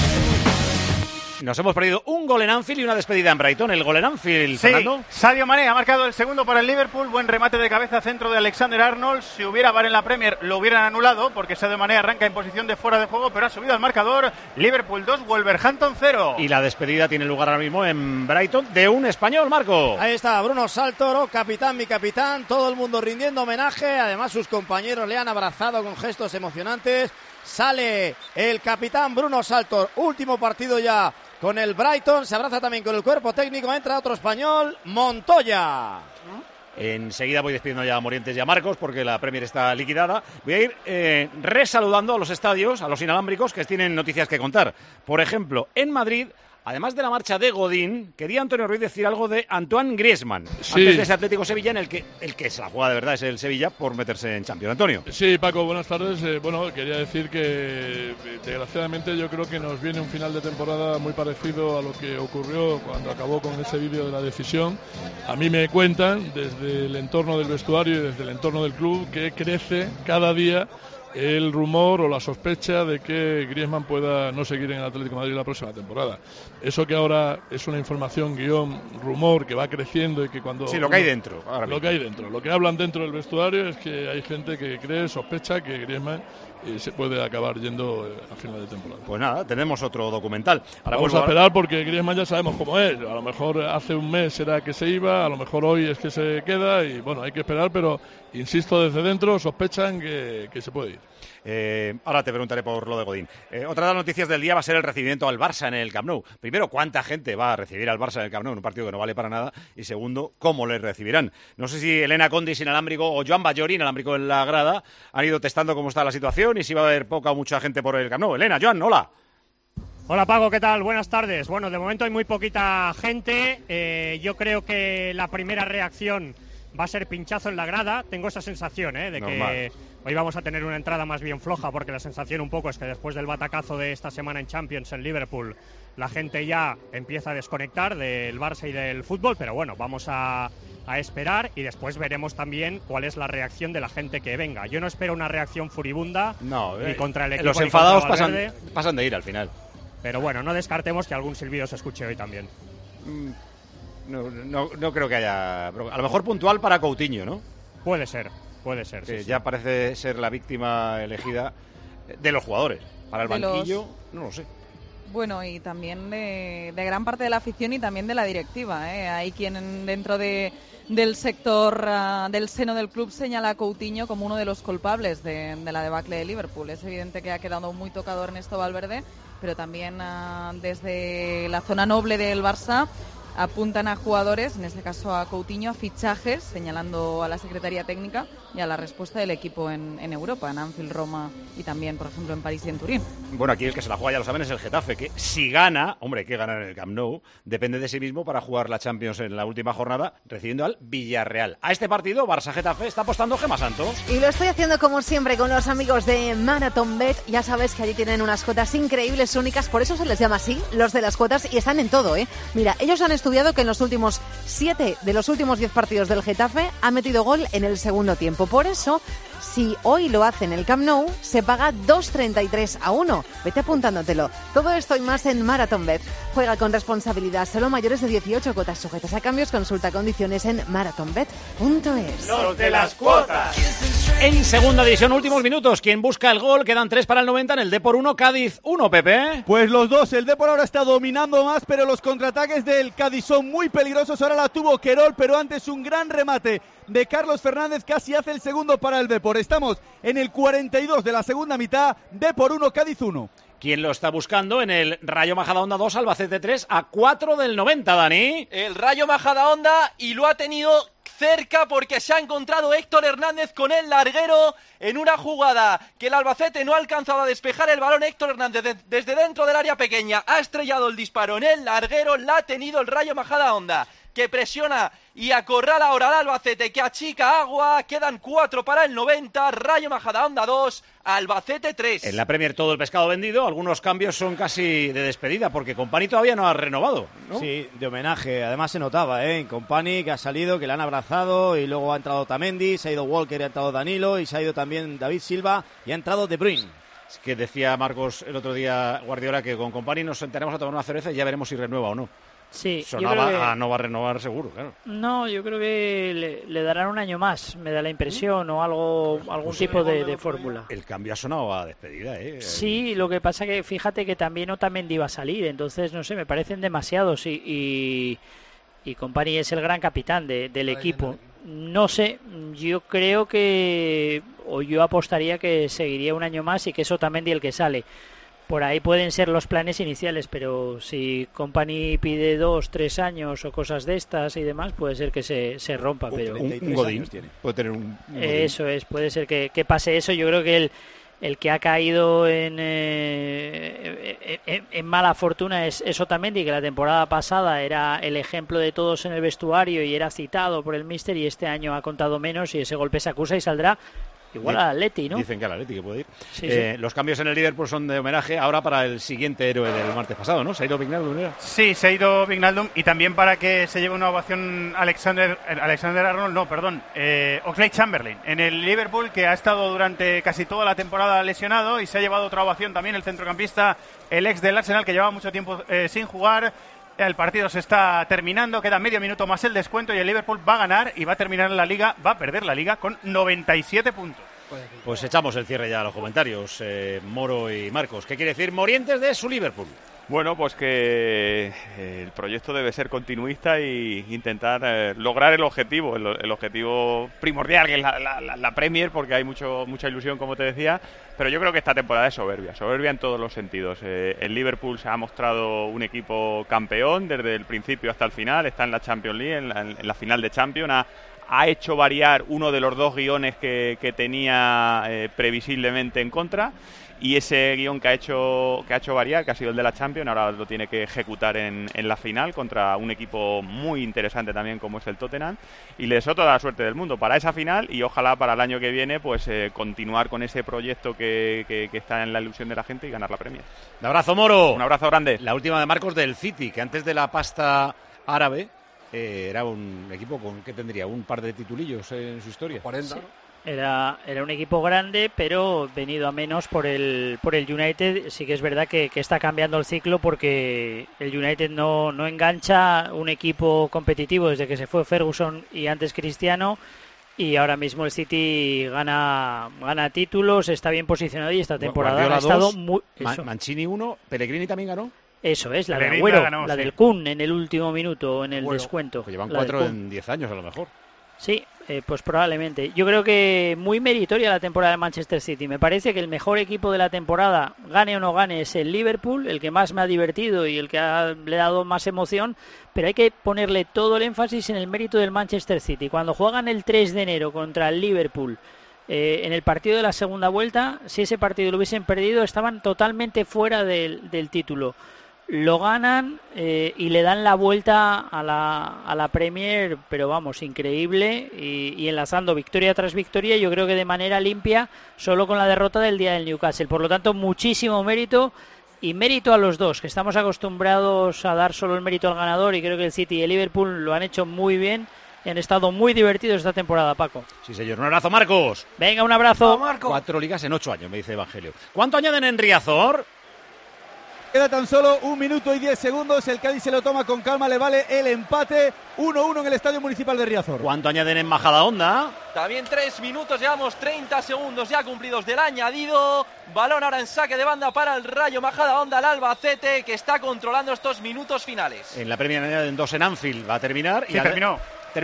Nos hemos perdido un gol en Anfield y una despedida en Brighton. El gol en Anfield, Sí, Fernando. Sadio Mané ha marcado el segundo para el Liverpool. Buen remate de cabeza, centro de Alexander-Arnold. Si hubiera VAR en la Premier lo hubieran anulado porque Sadio Mané arranca en posición de fuera de juego, pero ha subido al marcador. Liverpool 2, Wolverhampton 0. Y la despedida tiene lugar ahora mismo en Brighton de un español, Marco. Ahí está Bruno Saltoro, capitán, mi capitán, todo el mundo rindiendo homenaje, además sus compañeros le han abrazado con gestos emocionantes. Sale el capitán Bruno Saltor, último partido ya con el Brighton, se abraza también con el cuerpo técnico, entra otro español, Montoya. Enseguida voy despidiendo ya a Morientes y a Marcos porque la Premier está liquidada. Voy a ir resaludando a los estadios, a los inalámbricos que tienen noticias que contar. Por ejemplo, en Madrid, además de la marcha de Godín, quería Antonio Ruiz decir algo de Antoine Griezmann. Sí. Antes de ese Atlético Sevilla en el que se la juega de verdad es el Sevilla por meterse en Champions. Antonio. Sí, Paco, buenas tardes. Bueno, quería decir que desgraciadamente yo creo que nos viene un final de temporada muy parecido a lo que ocurrió cuando acabó con ese vídeo de la decisión. A mí me cuentan desde el entorno del vestuario y desde el entorno del club que crece cada día el rumor o la sospecha de que Griezmann pueda no seguir en el Atlético de Madrid la próxima temporada. Eso que ahora es una información guión rumor que va creciendo y que cuando... Sí, lo que hay dentro. Lo que hay dentro. Lo que hablan dentro del vestuario es que hay gente que cree, sospecha que Griezmann se puede acabar yendo a final de temporada. Pues nada, tenemos otro documental. Ahora Vamos a esperar porque Griezmann ya sabemos cómo es. A lo mejor hace un mes era que se iba, a lo mejor hoy es que se queda y bueno, hay que esperar, pero insisto, desde dentro sospechan que se puede ir. Ahora te preguntaré por lo de Godín. Otra de las noticias del día va a ser el recibimiento al Barça en el Camp Nou. Primero, ¿cuánta gente va a recibir al Barça en el Camp Nou en un partido que no vale para nada? Y segundo, ¿cómo le recibirán? No sé si Elena Condis inalámbrico o Joan Ballori inalámbrico en la grada han ido testando cómo está la situación y si va a haber poca o mucha gente por el Camp Nou. Elena, Joan, hola. Hola Paco, ¿qué tal? Buenas tardes. Bueno, de momento hay muy poquita gente. Yo creo que la primera reacción va a ser pinchazo en la grada. Tengo esa sensación, de Normal. que hoy vamos a tener una entrada más bien floja, porque la sensación un poco es que después del batacazo de esta semana en Champions en Liverpool, la gente ya empieza a desconectar del Barça y del fútbol, pero bueno, vamos a esperar y después veremos también cuál es la reacción de la gente que venga. Yo no espero una reacción furibunda ni contra el equipo. Los ni enfadados contra Valverde, pasan de ir al final. pero bueno, no descartemos que algún silbido se escuche hoy también. No creo que haya... A lo mejor puntual para Coutinho, ¿no? Puede ser, Puede ser, sí. Ya parece ser la víctima elegida de los jugadores. Para el banquillo, no lo sé. Bueno, y también de gran parte de la afición y también de la directiva. Hay quien dentro del sector del seno del club señala a Coutinho como uno de los culpables de la debacle de Liverpool. Es evidente que ha quedado muy tocado Ernesto Valverde, pero también desde la zona noble del Barça apuntan a jugadores, en este caso a Coutinho, a fichajes, señalando a la Secretaría Técnica y a la respuesta del equipo en Europa, en Anfield, Roma y también, por ejemplo, en París y en Turín. Bueno, aquí el que se la juega, ya lo saben, es el Getafe, que si gana, hombre, hay que ganar en el Camp Nou, depende de sí mismo para jugar la Champions en la última jornada, recibiendo al Villarreal. A este partido, Barça-Getafe, está apostando Gemma Santos. Y lo estoy haciendo como siempre con los amigos de Marathon Bet. Ya sabes que allí tienen unas cuotas increíbles, únicas, por eso se les llama así, los de las cuotas, y están en todo, ¿eh? Mira, ellos han estudiado que en los últimos 7 de los últimos 10 partidos del Getafe ha metido gol en el segundo tiempo. Por eso, si hoy lo hace en el Camp Nou, se paga 2,33-1. Vete apuntándotelo. Todo esto y más en Marathon Bet. Juega con responsabilidad. Solo mayores de 18, cuotas sujetas a cambios. Consulta condiciones en marathonbet.es. Los de las cuotas. En segunda división, últimos minutos. ¿Quién busca el gol? Quedan 3 para el 90 en el Depor 1, Cádiz 1, Pepe. Pues los dos. El Depor ahora está dominando más, pero los contraataques del Cádiz son muy peligrosos. Ahora la tuvo Querol, pero antes un gran remate de Carlos Fernández, casi hace el segundo para el Depor. Estamos en el 42 de la segunda mitad, Depor 1, Cádiz 1. ¿Quién lo está buscando? En el Rayo Majadahonda 2, Albacete 3, a 4 del 90, Dani. El Rayo Majadahonda, y lo ha tenido cerca porque se ha encontrado Héctor Hernández con el larguero en una jugada que el Albacete no ha alcanzado a despejar el balón. Héctor Hernández desde dentro del área pequeña ha estrellado el disparo en el larguero. La ha tenido el Rayo Majadahonda, que presiona y acorrala ahora al Albacete, que achica agua. Quedan 4 para el 90, Rayo Majadahonda 2, Albacete 3. En la Premier todo el pescado vendido, algunos cambios son casi de despedida, porque Company todavía no ha renovado, ¿no? Sí, de homenaje, además se notaba, en Company, que ha salido, que le han abrazado, y luego ha entrado Otamendi, se ha ido Walker, y ha entrado Danilo, y se ha ido también David Silva, y ha entrado De Bruyne. Es que decía Marcos el otro día, Guardiola, que con Company nos sentaremos a tomar una cerveza y ya veremos si renueva o no. Sí, sonaba no va a renovar seguro, claro. No, yo creo que le darán un año más, me da la impresión, o algún tipo de fórmula. El cambio ha sonado a despedida, ¿eh? Sí, lo que pasa que fíjate que también Otamendi iba a salir, entonces no sé, me parecen demasiados y Company es el gran capitán del equipo. No sé, yo creo que, o yo apostaría que seguiría un año más y que es Otamendi el que sale. Por ahí pueden ser los planes iniciales, pero si Company pide 2-3 años o cosas de estas y demás, puede ser que se rompa. Pero un Godín puede tener un Godín. Eso es, puede ser que pase eso. Yo creo que el que ha caído en mala fortuna es Otamendi, que la temporada pasada era el ejemplo de todos en el vestuario y era citado por el míster, y este año ha contado menos y ese golpe se acusa y saldrá. Igual al Atleti, ¿no? Dicen que al Atleti que puede ir. Sí, sí. Los cambios en el Liverpool son de homenaje ahora para el siguiente héroe del martes pasado, ¿no? ¿Se ha ido Wijnaldum? Sí, se ha ido Wijnaldum, y también para que se lleve una ovación Alexander-Arnold, Oxlade-Chamberlain en el Liverpool, que ha estado durante casi toda la temporada lesionado, y se ha llevado otra ovación también el centrocampista, el ex del Arsenal, que llevaba mucho tiempo sin jugar. El partido se está terminando, queda medio minuto más el descuento y el Liverpool va a ganar y va a terminar la liga, va a perder la liga con 97 puntos. Pues echamos el cierre ya a los comentarios, Moro y Marcos. ¿Qué quiere decir Morientes de su Liverpool? Bueno, pues que el proyecto debe ser continuista e intentar lograr el objetivo primordial, que es la Premier, porque hay mucha ilusión, como te decía, pero yo creo que esta temporada es soberbia en todos los sentidos. El Liverpool se ha mostrado un equipo campeón desde el principio hasta el final, está en la Champions League, en la final de Champions, ha hecho variar uno de los dos guiones que tenía previsiblemente en contra, y ese guión que ha hecho variar, que ha sido el de la Champions, ahora lo tiene que ejecutar en la final contra un equipo muy interesante también como es el Tottenham, y le deseo toda la suerte del mundo para esa final, y ojalá para el año que viene pues continuar con ese proyecto que está en la ilusión de la gente y ganar la Premier. Un abrazo, Moro. Un abrazo grande. La última de Marcos del City, que antes de la pasta árabe era un equipo con que tendría un par de titulillos en su historia. 40. Sí. Era un equipo grande, pero venido a menos por el United. Sí que es verdad que está cambiando el ciclo, porque el United no engancha un equipo competitivo desde que se fue Ferguson y antes Cristiano, Y ahora mismo el City gana títulos, está bien posicionado y esta temporada Guardiola ha estado 2, muy... Mancini 1, Pellegrini también ganó. Eso es, la de Pellegrini Agüero, ganó, la sí. del Kun en el último minuto, en el Bueno, descuento. que llevan la del 4 Kun. en 10 años a lo mejor. Sí, pues probablemente. Yo creo que muy meritoria la temporada de Manchester City. Me parece que el mejor equipo de la temporada, gane o no gane, es el Liverpool, el que más me ha divertido y el que le ha dado más emoción, pero hay que ponerle todo el énfasis en el mérito del Manchester City. Cuando juegan el 3 de enero contra el Liverpool, en el partido de la segunda vuelta, si ese partido lo hubiesen perdido, estaban totalmente fuera del título. Lo ganan y le dan la vuelta a la Premier, pero vamos, increíble, y enlazando victoria tras victoria, yo creo que de manera limpia, solo con la derrota del día del Newcastle. Por lo tanto, muchísimo mérito, y mérito a los dos, que estamos acostumbrados a dar solo el mérito al ganador, y creo que el City y el Liverpool lo han hecho muy bien y han estado muy divertidos esta temporada, Paco. Sí, señor. Un abrazo, Marcos. Venga, un abrazo. 4 ligas en 8 años, me dice Evangelio. ¿Cuánto añaden en Riazor? Queda tan solo 1 minuto y 10 segundos. El Cádiz se lo toma con calma, le vale el empate. 1-1 en el Estadio Municipal de Riazor. ¿Cuánto añaden en Majadahonda? También 3 minutos, llevamos 30 segundos ya cumplidos del añadido. Balón ahora en saque de banda para el Rayo Majadahonda, el Albacete, que está controlando estos minutos finales. En la Premier añaden 2 en Anfield. Va a terminar. Sí, terminó.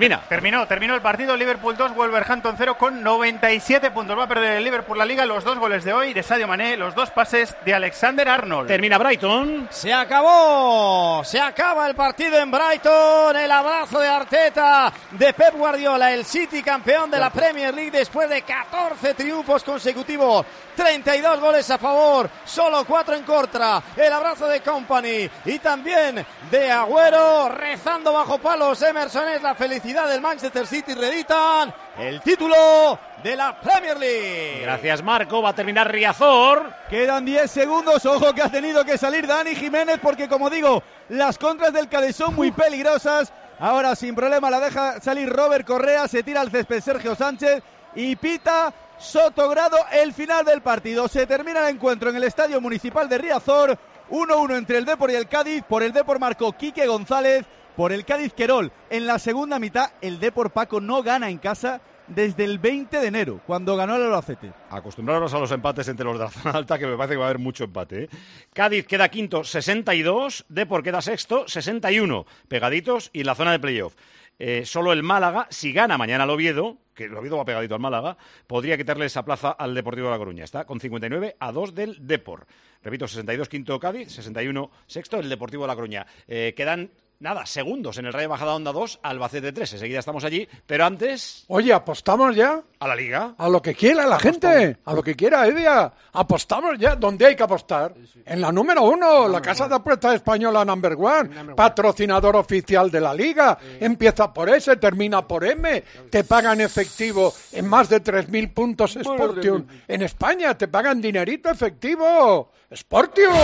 Terminó el partido. Liverpool 2, Wolverhampton 0 con 97 puntos. Va a perder el Liverpool la Liga. Los 2 goles de hoy de Sadio Mané, los 2 pases de Alexander Arnold. Termina Brighton. Se acabó. Se acaba el partido en Brighton. El abrazo de Arteta, de Pep Guardiola, el City campeón de la Premier League después de 14 triunfos consecutivos. 32 goles a favor, solo 4 en contra. El abrazo de Company y también de Agüero, rezando bajo palos. Emerson, es la felicidad del Manchester City. Reeditan el título de la Premier League. Gracias, Marco. Va a terminar Riazor. Quedan 10 segundos. Ojo que ha tenido que salir Dani Jiménez porque, como digo, las contras del Cádiz son muy peligrosas. Ahora sin problema la deja salir Robert Correa. Se tira al césped Sergio Sánchez y pita Sotogrado el final del partido. Se termina el encuentro en el Estadio Municipal de Riazor. 1-1 entre el Depor y el Cádiz. Por el Depor marcó Quique González. Por el Cádiz, Querol. En la segunda mitad, el Depor, Paco, no gana en casa desde el 20 de enero, cuando ganó el Albacete. Acostumbraros a los empates entre los de la zona alta, que me parece que va a haber mucho empate, ¿eh? Cádiz queda quinto, 62. Depor queda sexto, 61. Pegaditos y en la zona de playoff. Solo el Málaga, si gana mañana el Oviedo, que el Oviedo va pegadito al Málaga, podría quitarle esa plaza al Deportivo de La Coruña. Está con 59 a 2 del Depor. Repito, 62 quinto Cádiz, 61 sexto el Deportivo de La Coruña. Quedan segundos en el Rayo Majadahonda 2, Albacete 3. Enseguida estamos allí, pero antes... Oye, ¿apostamos ya? ¿A la Liga? A lo que quiera la gente, a lo que quiera Edia. Apostamos ya. ¿Dónde hay que apostar? En la número 1, la Casa de Apuestas Española Number One, patrocinador oficial de la Liga. Empieza por S, termina por M. Te pagan efectivo en más de 3.000 puntos Sportium. En España te pagan dinerito efectivo. Sportium.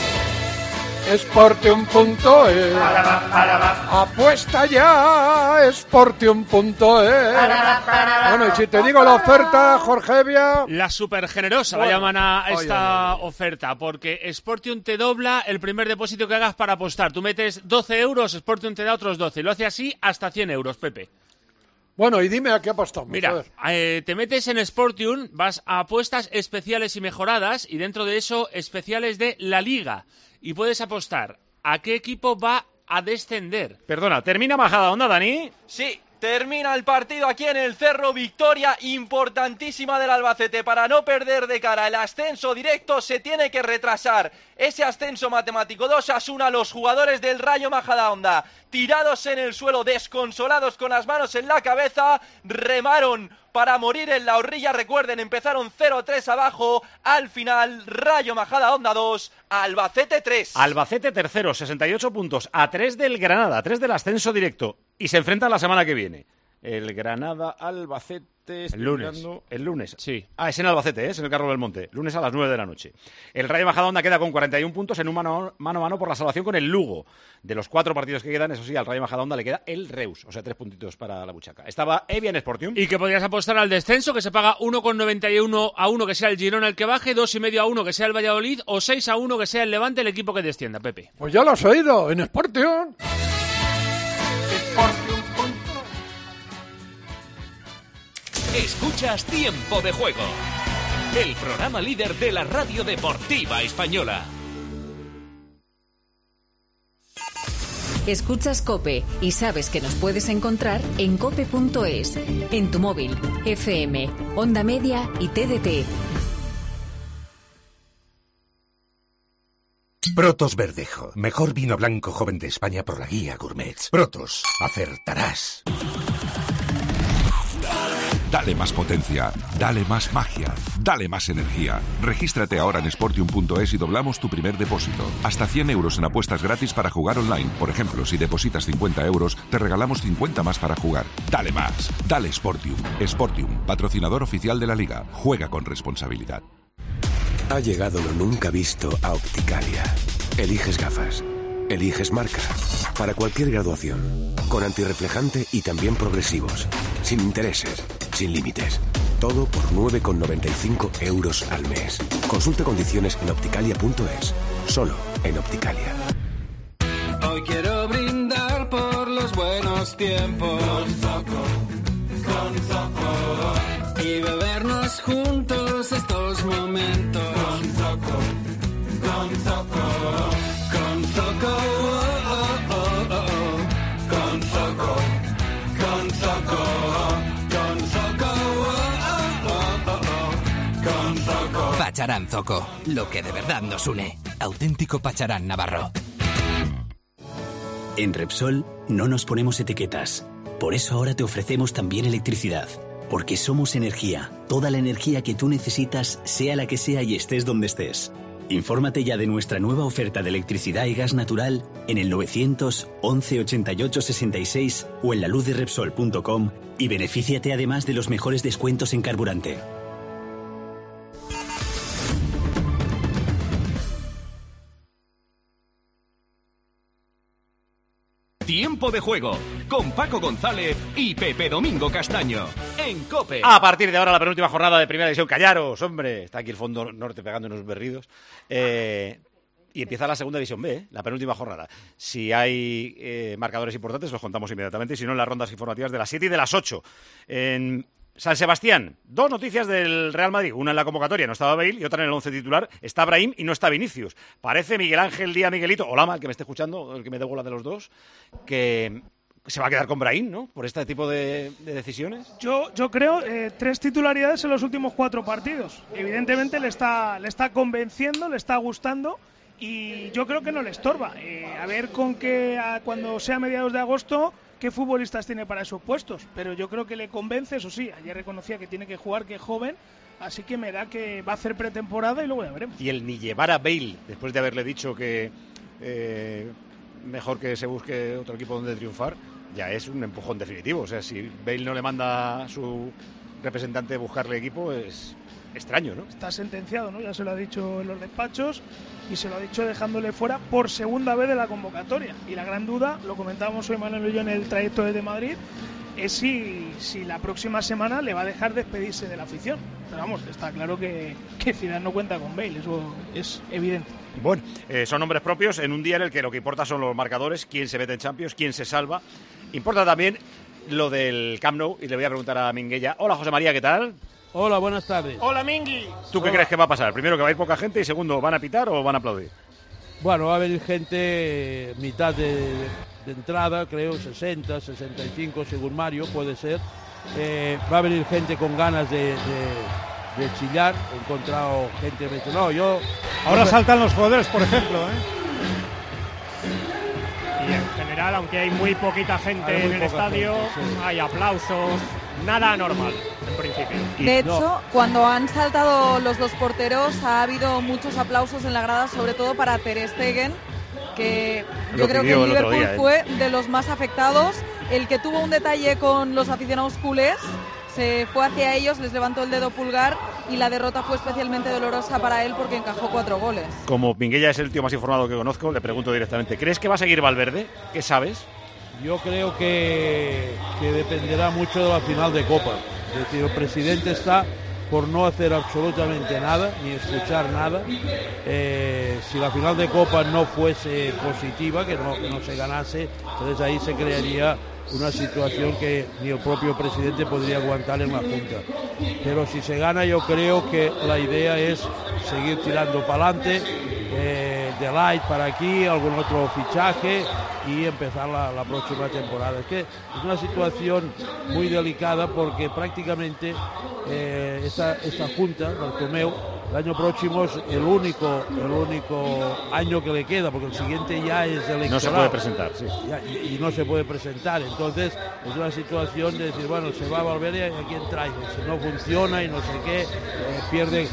Sportium.es. Apuesta ya, Sportium.es. Bueno, y si te digo la oferta, Jorge Evia. La super generosa la llaman a esta oferta, porque Sportium te dobla el primer depósito que hagas para apostar. Tú metes 12 euros, Sportium te da otros 12. Y lo hace así hasta 100 euros, Pepe. Bueno, y dime a qué apostamos. Mira, te metes en Sportium, vas a apuestas especiales y mejoradas, y dentro de eso, especiales de la Liga. Y puedes apostar a qué equipo va a descender. Perdona, ¿termina Majadahonda, Dani? Sí, termina el partido aquí en el Cerro. Victoria importantísima del Albacete para no perder de cara. El ascenso directo se tiene que retrasar. Ese ascenso matemático 2-1, los jugadores del Rayo Majadahonda tirados en el suelo, desconsolados con las manos en la cabeza, remaron para morir en la orilla. Recuerden, empezaron 0-3 abajo. Al final, Rayo Majadahonda 2, Albacete 3. Albacete tercero, 68 puntos, a 3 del Granada, 3 del ascenso directo. Y se enfrentan la semana que viene. El Granada-Albacete... El lunes. El lunes. Sí. Es en Albacete, es en el Carro del Monte. Lunes a las 9 de la noche. El Rayo Majadahonda queda con 41 puntos en un mano a mano por la salvación con el Lugo. De los 4 partidos que quedan, eso sí, al Rayo Majadahonda le queda el Reus. O sea, 3 puntitos para la buchaca. Estaba Evia en Sportium. Y que podrías apostar al descenso, que se paga 1,91 a 1 que sea el Girona el que baje, 2,5 a 1 que sea el Valladolid, o 6 a 1 que sea el Levante el equipo que descienda, Pepe. Pues ya lo has oído, en Sportium. Escuchas Tiempo de Juego, el programa líder de la radio deportiva española. Escuchas COPE y sabes que nos puedes encontrar en cope.es, en tu móvil, FM, Onda Media y TDT. Protos Verdejo, mejor vino blanco joven de España por la guía Gourmet. Protos, acertarás. Dale más potencia, dale más magia, dale más energía. Regístrate ahora en Sportium.es y doblamos tu primer depósito. Hasta 100 euros en apuestas gratis para jugar online. Por ejemplo, si depositas 50 euros, te regalamos 50 más para jugar. Dale más, dale Sportium. Sportium, patrocinador oficial de la Liga. Juega con responsabilidad. Ha llegado lo nunca visto a Opticalia. Eliges gafas, eliges marca, para cualquier graduación, con antirreflejante y también progresivos, sin intereses, sin límites. Todo por 9,95 euros al mes. Consulta condiciones en opticalia.es. Solo en Opticalia. Hoy quiero brindar por los buenos tiempos. Con Zoco. Y bebernos juntos estos momentos. Con Zoco. Con Zoco. Oh, oh, oh, oh. Con Zoco. Con Zoco. Con Zoco. Oh, oh, oh, oh. Con Zoco. Pacharán Zoco, lo que de verdad nos une. Auténtico Pacharán Navarro. En Repsol no nos ponemos etiquetas. Por eso ahora te ofrecemos también electricidad. Porque somos energía. Toda la energía que tú necesitas, sea la que sea y estés donde estés. Infórmate ya de nuestra nueva oferta de electricidad y gas natural en el 911 88 66 o en laluzderepsol.com y benefíciate además de los mejores descuentos en carburante. Tiempo de Juego, con Paco González y Pepe Domingo Castaño, en COPE. A partir de ahora, la penúltima jornada de Primera División. Callaros, hombre. Está aquí el fondo norte pegando unos berridos. Y empieza la Segunda División B, la penúltima jornada. Si hay marcadores importantes, los contamos inmediatamente. Y si no, en las rondas informativas de las 7 y de las 8. En San Sebastián, dos noticias del Real Madrid. Una en la convocatoria, no estaba Bale, y otra en el 11 titular. Está Brahim y no está Vinicius. Parece Miguel Ángel Díaz Miguelito, o Lama, el que me esté escuchando, el que me dé bola de los dos, que se va a quedar con Brahim, ¿no? Por este tipo de decisiones. Yo creo 3 titularidades en los últimos 4 partidos. Evidentemente le está convenciendo, le está gustando y yo creo que no le estorba. A ver con qué, cuando sea mediados de agosto, qué futbolistas tiene para esos puestos. Pero yo creo que le convence, eso sí, ayer reconocía que tiene que jugar, que es joven, así que me da que va a hacer pretemporada y luego ya veremos. Y el ni llevar a Bale, después de haberle dicho que mejor que se busque otro equipo donde triunfar, ya es un empujón definitivo. O sea, si Bale no le manda a su representante buscarle equipo, es extraño, ¿no? Está sentenciado, ¿no? Ya se lo ha dicho en los despachos y se lo ha dicho dejándole fuera por segunda vez de la convocatoria. Y la gran duda, lo comentábamos hoy Manuel y yo en el trayecto desde Madrid, es si la próxima semana le va a dejar despedirse de la afición. Pero vamos, está claro que Zidane no cuenta con Bale, eso es evidente. Bueno, son nombres propios en un día en el que lo que importa son los marcadores, quién se mete en Champions, quién se salva. Importa también lo del Camp Nou y le voy a preguntar a Minguella. Hola, José María, ¿qué tal? Hola, buenas tardes. Hola, Mingui. ¿Tú qué crees que va a pasar? Primero, que va a ir poca gente y segundo, ¿van a pitar o van a aplaudir? Bueno, va a venir gente mitad de entrada, creo, 60, 65, según Mario, puede ser. Va a venir gente con ganas de chillar. He encontrado gente que me dice, no, yo... Ahora saltan los jugadores, por ejemplo, Y en general, aunque hay muy poquita gente en el estadio, hay aplausos, nada anormal, en principio. De hecho, cuando han saltado los dos porteros, ha habido muchos aplausos en la grada, sobre todo para Ter Stegen, que yo creo que el Liverpool fue de los más afectados, el que tuvo un detalle con los aficionados culés. Se fue hacia ellos, les levantó el dedo pulgar y la derrota fue especialmente dolorosa para él porque encajó 4 goles. Como Minguella es el tío más informado que conozco, le pregunto directamente, ¿crees que va a seguir Valverde? ¿Qué sabes? Yo creo que dependerá mucho de la final de Copa. Es decir, el presidente está por no hacer absolutamente nada, ni escuchar nada. Si la final de Copa no fuese positiva, que no se ganase, entonces ahí se crearía una situación que ni el propio presidente podría aguantar en la Junta. Pero si se gana, yo creo que la idea es seguir tirando para adelante, de Light para aquí, algún otro fichaje y empezar la próxima temporada. Es que es una situación muy delicada porque prácticamente esta Junta, Bartomeu, el año próximo es el único año que le queda, porque el siguiente ya es electoral. No se puede presentar, sí. Y no se puede presentar. Entonces es una situación de decir, bueno, se va a Valverde, ¿a quién traigo? Si no funciona y no sé qué, pierde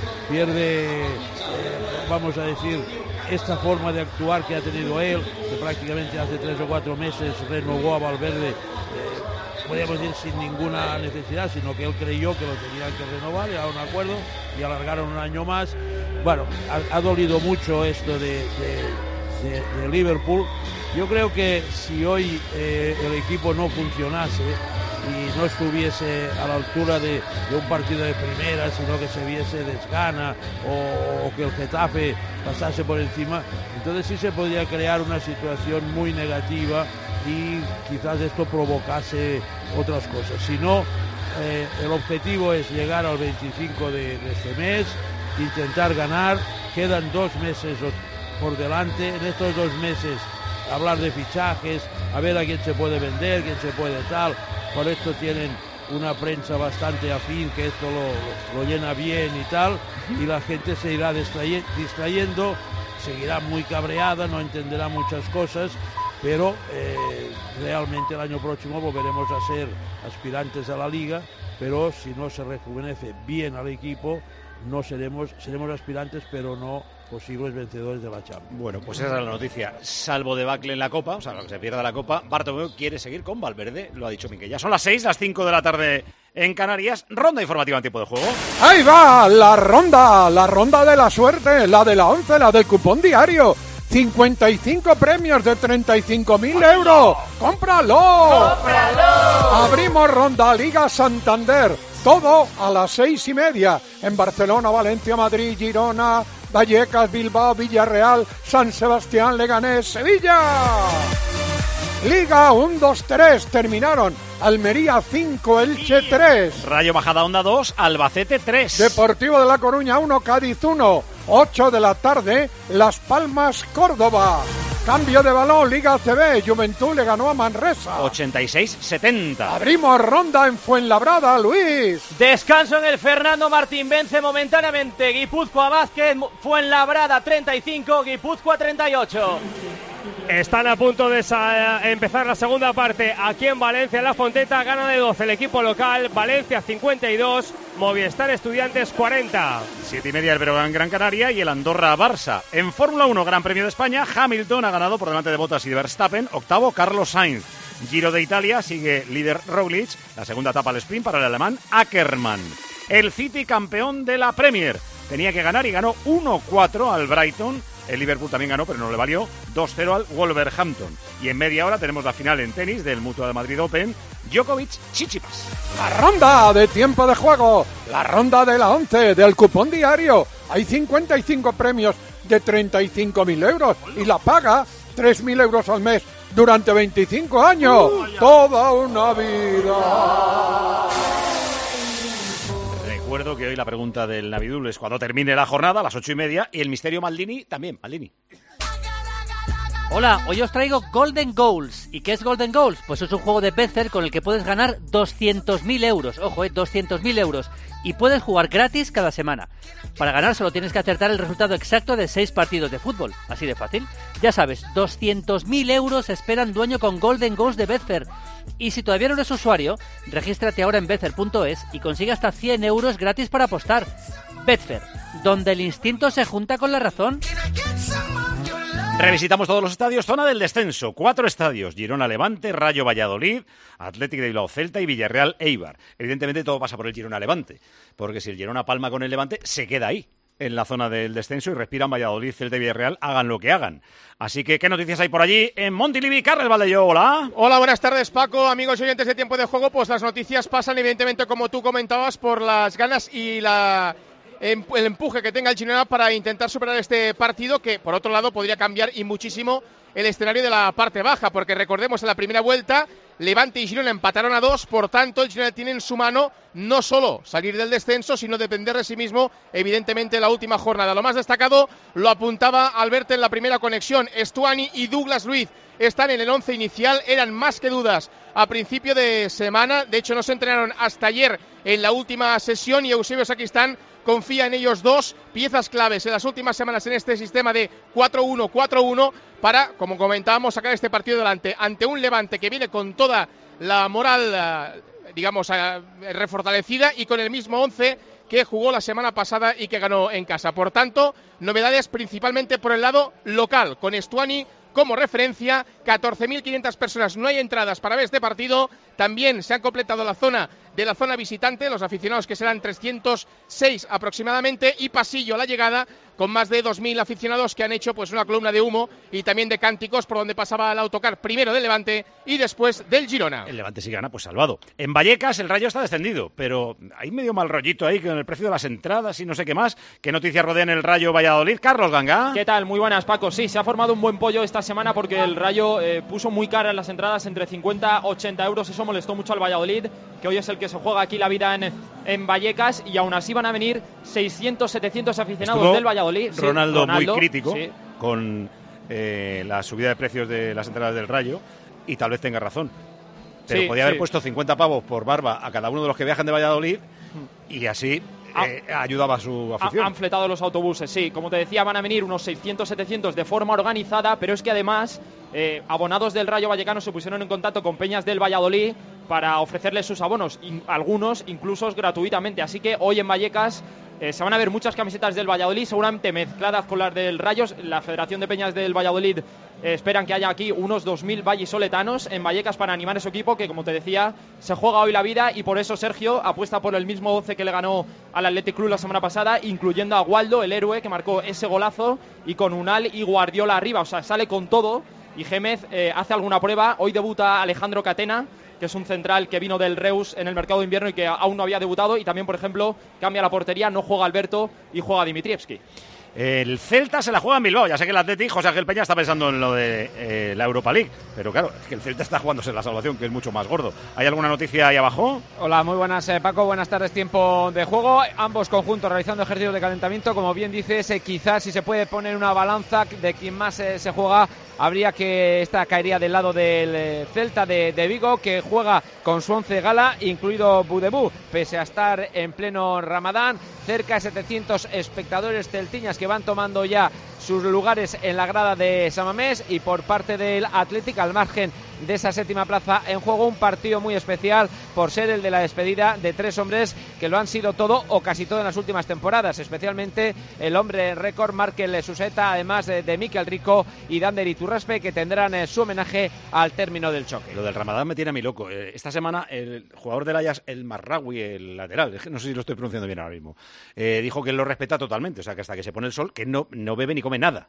vamos a decir, esta forma de actuar que ha tenido él, que prácticamente hace 3 o 4 meses renovó a Valverde, podríamos decir sin ninguna necesidad, sino que él creyó que lo tenían que renovar, y a un acuerdo y alargaron un año más. Bueno, ha dolido mucho esto de Liverpool. Yo creo que si hoy el equipo no funcionase y no estuviese a la altura de un partido de primera, sino que se viese desgana o que el Getafe pasase por encima, entonces sí se podría crear una situación muy negativa y quizás esto provocase otras cosas. Si no, el objetivo es llegar al 25 de este mes, intentar ganar. Quedan 2 meses por delante. En estos 2 meses hablar de fichajes, a ver a quién se puede vender, quién se puede tal. Por esto tienen una prensa bastante afín, que esto lo llena bien y tal, y la gente se irá distrayendo, seguirá muy cabreada, no entenderá muchas cosas, pero realmente el año próximo volveremos a ser aspirantes a la Liga, pero si no se rejuvenece bien al equipo, no seremos aspirantes, pero no posibles vencedores de la Champions. Bueno, pues esa es la noticia. Salvo debacle en la Copa, o sea, lo que se pierda la Copa, Bartomeu quiere seguir con Valverde, lo ha dicho Miquel. Ya son las 6, las 5 de la tarde en Canarias. Ronda informativa en tiempo de juego. ¡Ahí va! La ronda de la suerte, la de la 11, la del cupón diario. 55 premios de 35.000 euros. ¡Cómpralo! Abrimos ronda Liga Santander. Todo a las 6:30 en Barcelona, Valencia, Madrid, Girona, Vallecas, Bilbao, Villarreal, San Sebastián, Leganés, Sevilla. Liga 1, 2, 3 terminaron. Almería 5, Elche 3. Rayo Majadahonda 2, Albacete 3. Deportivo de La Coruña 1, Cádiz 1. 8 de la tarde, Las Palmas, Córdoba. Cambio de balón, Liga ACB, Juventud le ganó a Manresa. 86-70. Abrimos ronda en Fuenlabrada, Luis. Descanso en el Fernando Martín, vence momentáneamente Guipúzcoa Vázquez, Fuenlabrada 35, Guipúzcoa 38. Están a punto de empezar la segunda parte aquí en Valencia, en La Fonteta. Gana de 12 el equipo local, Valencia 52, Movistar Estudiantes 40. 7:30 el Breogán Gran Canaria y el Andorra Barça. En Fórmula 1, Gran Premio de España, Hamilton ha ganado por delante de Bottas y de Verstappen. Octavo, Carlos Sainz. Giro de Italia, sigue líder Roglic. La segunda etapa al sprint para el alemán Ackermann. El City, campeón de la Premier. Tenía que ganar y ganó 1-4 al Brighton. El Liverpool también ganó, pero no le valió. 2-0 al Wolverhampton. Y en media hora tenemos la final en tenis del Mutua de Madrid Open. Djokovic, Tsitsipas. La ronda de tiempo de juego. La ronda de la 11 del cupón diario. Hay 55 premios de 35.000 euros. Y la paga 3.000 euros al mes durante 25 años. Toda una vida. Recuerdo que hoy la pregunta del Navidul es cuando termine la jornada, a las 8:30, y el misterio Maldini también. Maldini. Hola, hoy os traigo Golden Goals. ¿Y qué es Golden Goals? Pues es un juego de Betfair con el que puedes ganar 200.000 euros. Ojo, 200.000 euros. Y puedes jugar gratis cada semana. Para ganar solo tienes que acertar el resultado exacto de 6 partidos de fútbol. Así de fácil. Ya sabes, 200.000 euros esperan dueño con Golden Goals de Betfair. Y si todavía no eres usuario, regístrate ahora en Betfair.es y consigue hasta 100 euros gratis para apostar. Betfair, donde el instinto se junta con la razón. Revisitamos todos los estadios, zona del descenso. 4 estadios: Girona Levante, Rayo Valladolid, Athletic de Bilbao Celta y Villarreal Eibar. Evidentemente todo pasa por el Girona Levante, porque si el Girona palma con el Levante, se queda ahí, en la zona del descenso, y respiran Valladolid, Celta y Villarreal, hagan lo que hagan. Así que, ¿qué noticias hay por allí en Montilivi? Carles Valdelló, hola. Hola, buenas tardes, Paco. Amigos y oyentes de Tiempo de Juego, pues las noticias pasan, evidentemente, como tú comentabas, por las ganas y el empuje que tenga el Girona para intentar superar este partido, que por otro lado podría cambiar y muchísimo el escenario de la parte baja, porque recordemos, en la primera vuelta Levante y Girona empataron a 2, por tanto el Girona tiene en su mano no solo salir del descenso, sino depender de sí mismo, evidentemente, en la última jornada. Lo más destacado lo apuntaba Alberto en la primera conexión. Estuani y Douglas Luiz están en el 11 inicial, eran más que dudas a principio de semana, de hecho no se entrenaron hasta ayer en la última sesión y Eusebio Sacristán confía en ellos dos, piezas claves en las últimas semanas en este sistema de 4-1-4-1 para, como comentábamos, sacar este partido adelante ante un Levante que viene con toda la moral, refortalecida y con el mismo 11 que jugó la semana pasada y que ganó en casa. Por tanto, novedades principalmente por el lado local, con Estuani como referencia, 14.500 personas, no hay entradas para ver este partido, también se han completado la zona visitante, los aficionados que serán 306 aproximadamente, y pasillo a la llegada con más de 2.000 aficionados que han hecho pues una columna de humo y también de cánticos por donde pasaba el autocar, primero del Levante y después del Girona. El Levante si gana, pues salvado. En Vallecas el Rayo está descendido, pero hay medio mal rollito ahí con el precio de las entradas y no sé qué más. ¿Qué noticias rodean el Rayo Valladolid? Carlos Ganga. ¿Qué tal? Muy buenas, Paco. Sí, se ha formado un buen pollo esta semana porque el Rayo puso muy caras las entradas, entre 50 y 80 euros. Eso molestó mucho al Valladolid, que hoy es el que se juega aquí la vida en Vallecas, y aún así van a venir 600, 700 aficionados del Valladolid. Ronaldo muy crítico con la subida de precios de las entradas del Rayo, y tal vez tenga razón. Pero podía haber puesto 50 pavos por barba a cada uno de los que viajan de Valladolid y así ayudaba a su afición. Han fletado los autobuses, sí. Como te decía, van a venir unos 600, 700 de forma organizada, pero es que además abonados del Rayo Vallecano se pusieron en contacto con peñas del Valladolid para ofrecerles sus abonos, algunos incluso gratuitamente. Así que hoy en Vallecas se van a ver muchas camisetas del Valladolid, seguramente mezcladas con las del Rayo. La Federación de Peñas del Valladolid esperan que haya aquí unos 2.000 vallisoletanos en Vallecas para animar a su equipo, que como te decía, se juega hoy la vida, y por eso Sergio apuesta por el mismo 11 que le ganó al Athletic Club la semana pasada, incluyendo a Waldo, el héroe que marcó ese golazo, y con Unal y Guardiola arriba. O sea, sale con todo, y Gémez hace alguna prueba. Hoy debuta Alejandro Catena, que es un central que vino del Reus en el mercado de invierno y que aún no había debutado, y también, por ejemplo, cambia la portería, no juega Alberto y juega Dimitrievski. El Celta se la juega en Bilbao. Ya sé que el Athletic, José Ángel Peña, está pensando en lo de la Europa League, pero claro, es que el Celta está jugándose la salvación, que es mucho más gordo. ¿Hay alguna noticia ahí abajo? Hola, muy buenas, Paco, buenas tardes, tiempo de juego. Ambos conjuntos realizando ejercicios de calentamiento. Como bien dices, quizás si se puede poner una balanza de quien más se juega, habría que esta caería del lado del Celta de Vigo, que juega con su 11 gala, incluido Budebú, pese a estar en pleno Ramadán. Cerca de 700 espectadores celtiñas que van tomando ya sus lugares en la grada de San Mamés, y por parte del Athletic, al margen de esa séptima plaza en juego, un partido muy especial por ser el de la despedida de tres hombres que lo han sido todo o casi todo en las últimas temporadas, especialmente el hombre récord Markel Suseta, además de Mikel Rico y Dander Iturraspe, que tendrán su homenaje al término del choque. Lo del Ramadán me tiene a mí loco. Esta semana el jugador del Ajax, el Marraoui, el lateral, no sé si lo estoy pronunciando bien ahora mismo, dijo que él lo respeta totalmente, o sea que hasta que se pone el sol, que no bebe ni come nada.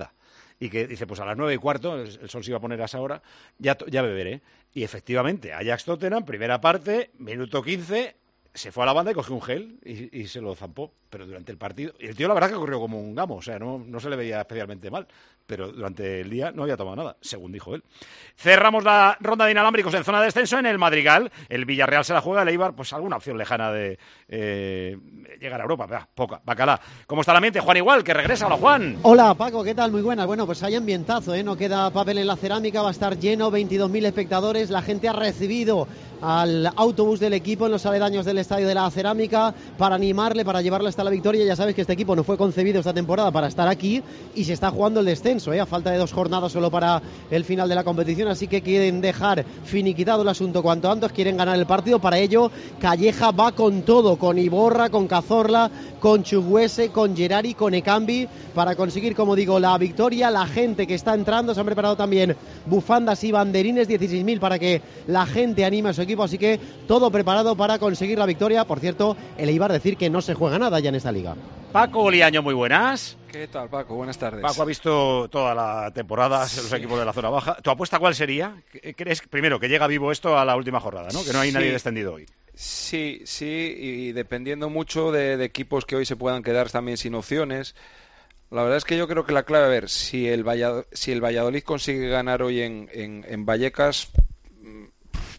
Y que dice, pues a las 9:15, el sol se iba a poner a esa hora, ya beberé. Y efectivamente, Ajax-Tottenham, primera parte, minuto 15, se fue a la banda y cogió un gel y se lo zampó. Pero durante el partido, y el tío la verdad que corrió como un gamo, o sea, no se le veía especialmente mal, pero durante el día no había tomado nada, según dijo él. Cerramos la ronda de inalámbricos en zona de descenso en el Madrigal. El Villarreal se la juega, el Eibar, pues alguna opción lejana de llegar a Europa, poca, bacalá. ¿Cómo está el ambiente? Juan Igual, que regresa. Hola, Juan. Hola, Paco, ¿qué tal? Muy buenas. Bueno, pues hay ambientazo, no queda papel en la cerámica, va a estar lleno, 22.000 espectadores. La gente ha recibido al autobús del equipo en los aledaños del Estadio de la Cerámica para animarle, para llevarle hasta la victoria. Ya sabes que este equipo no fue concebido esta temporada para estar aquí y se está jugando el descenso, a falta de 2 jornadas solo para el final de la competición, así que quieren dejar finiquitado el asunto cuanto antes, quieren ganar el partido. Para ello Calleja va con todo, con Iborra, con Cazorla, con Chuguese, con Gerari, con Ekambi, para conseguir, como digo, la victoria. La gente que está entrando, se han preparado también bufandas y banderines, 16.000 para que la gente anime a su equipo, así que todo preparado para conseguir la victoria. Por cierto, el Eibar decir que no se juega nada ya en esta liga. Paco Oliaño, muy buenas. ¿Qué tal, Paco? Buenas tardes. Paco ha visto toda la temporada los equipos de la zona baja. ¿Tu apuesta cuál sería? ¿Crees, primero, que llega vivo esto a la última jornada, ¿no? Que no hay nadie descendido hoy. Sí, y dependiendo mucho de equipos que hoy se puedan quedar también sin opciones. La verdad es que yo creo que la clave, a ver, si el Valladolid consigue ganar hoy en Vallecas,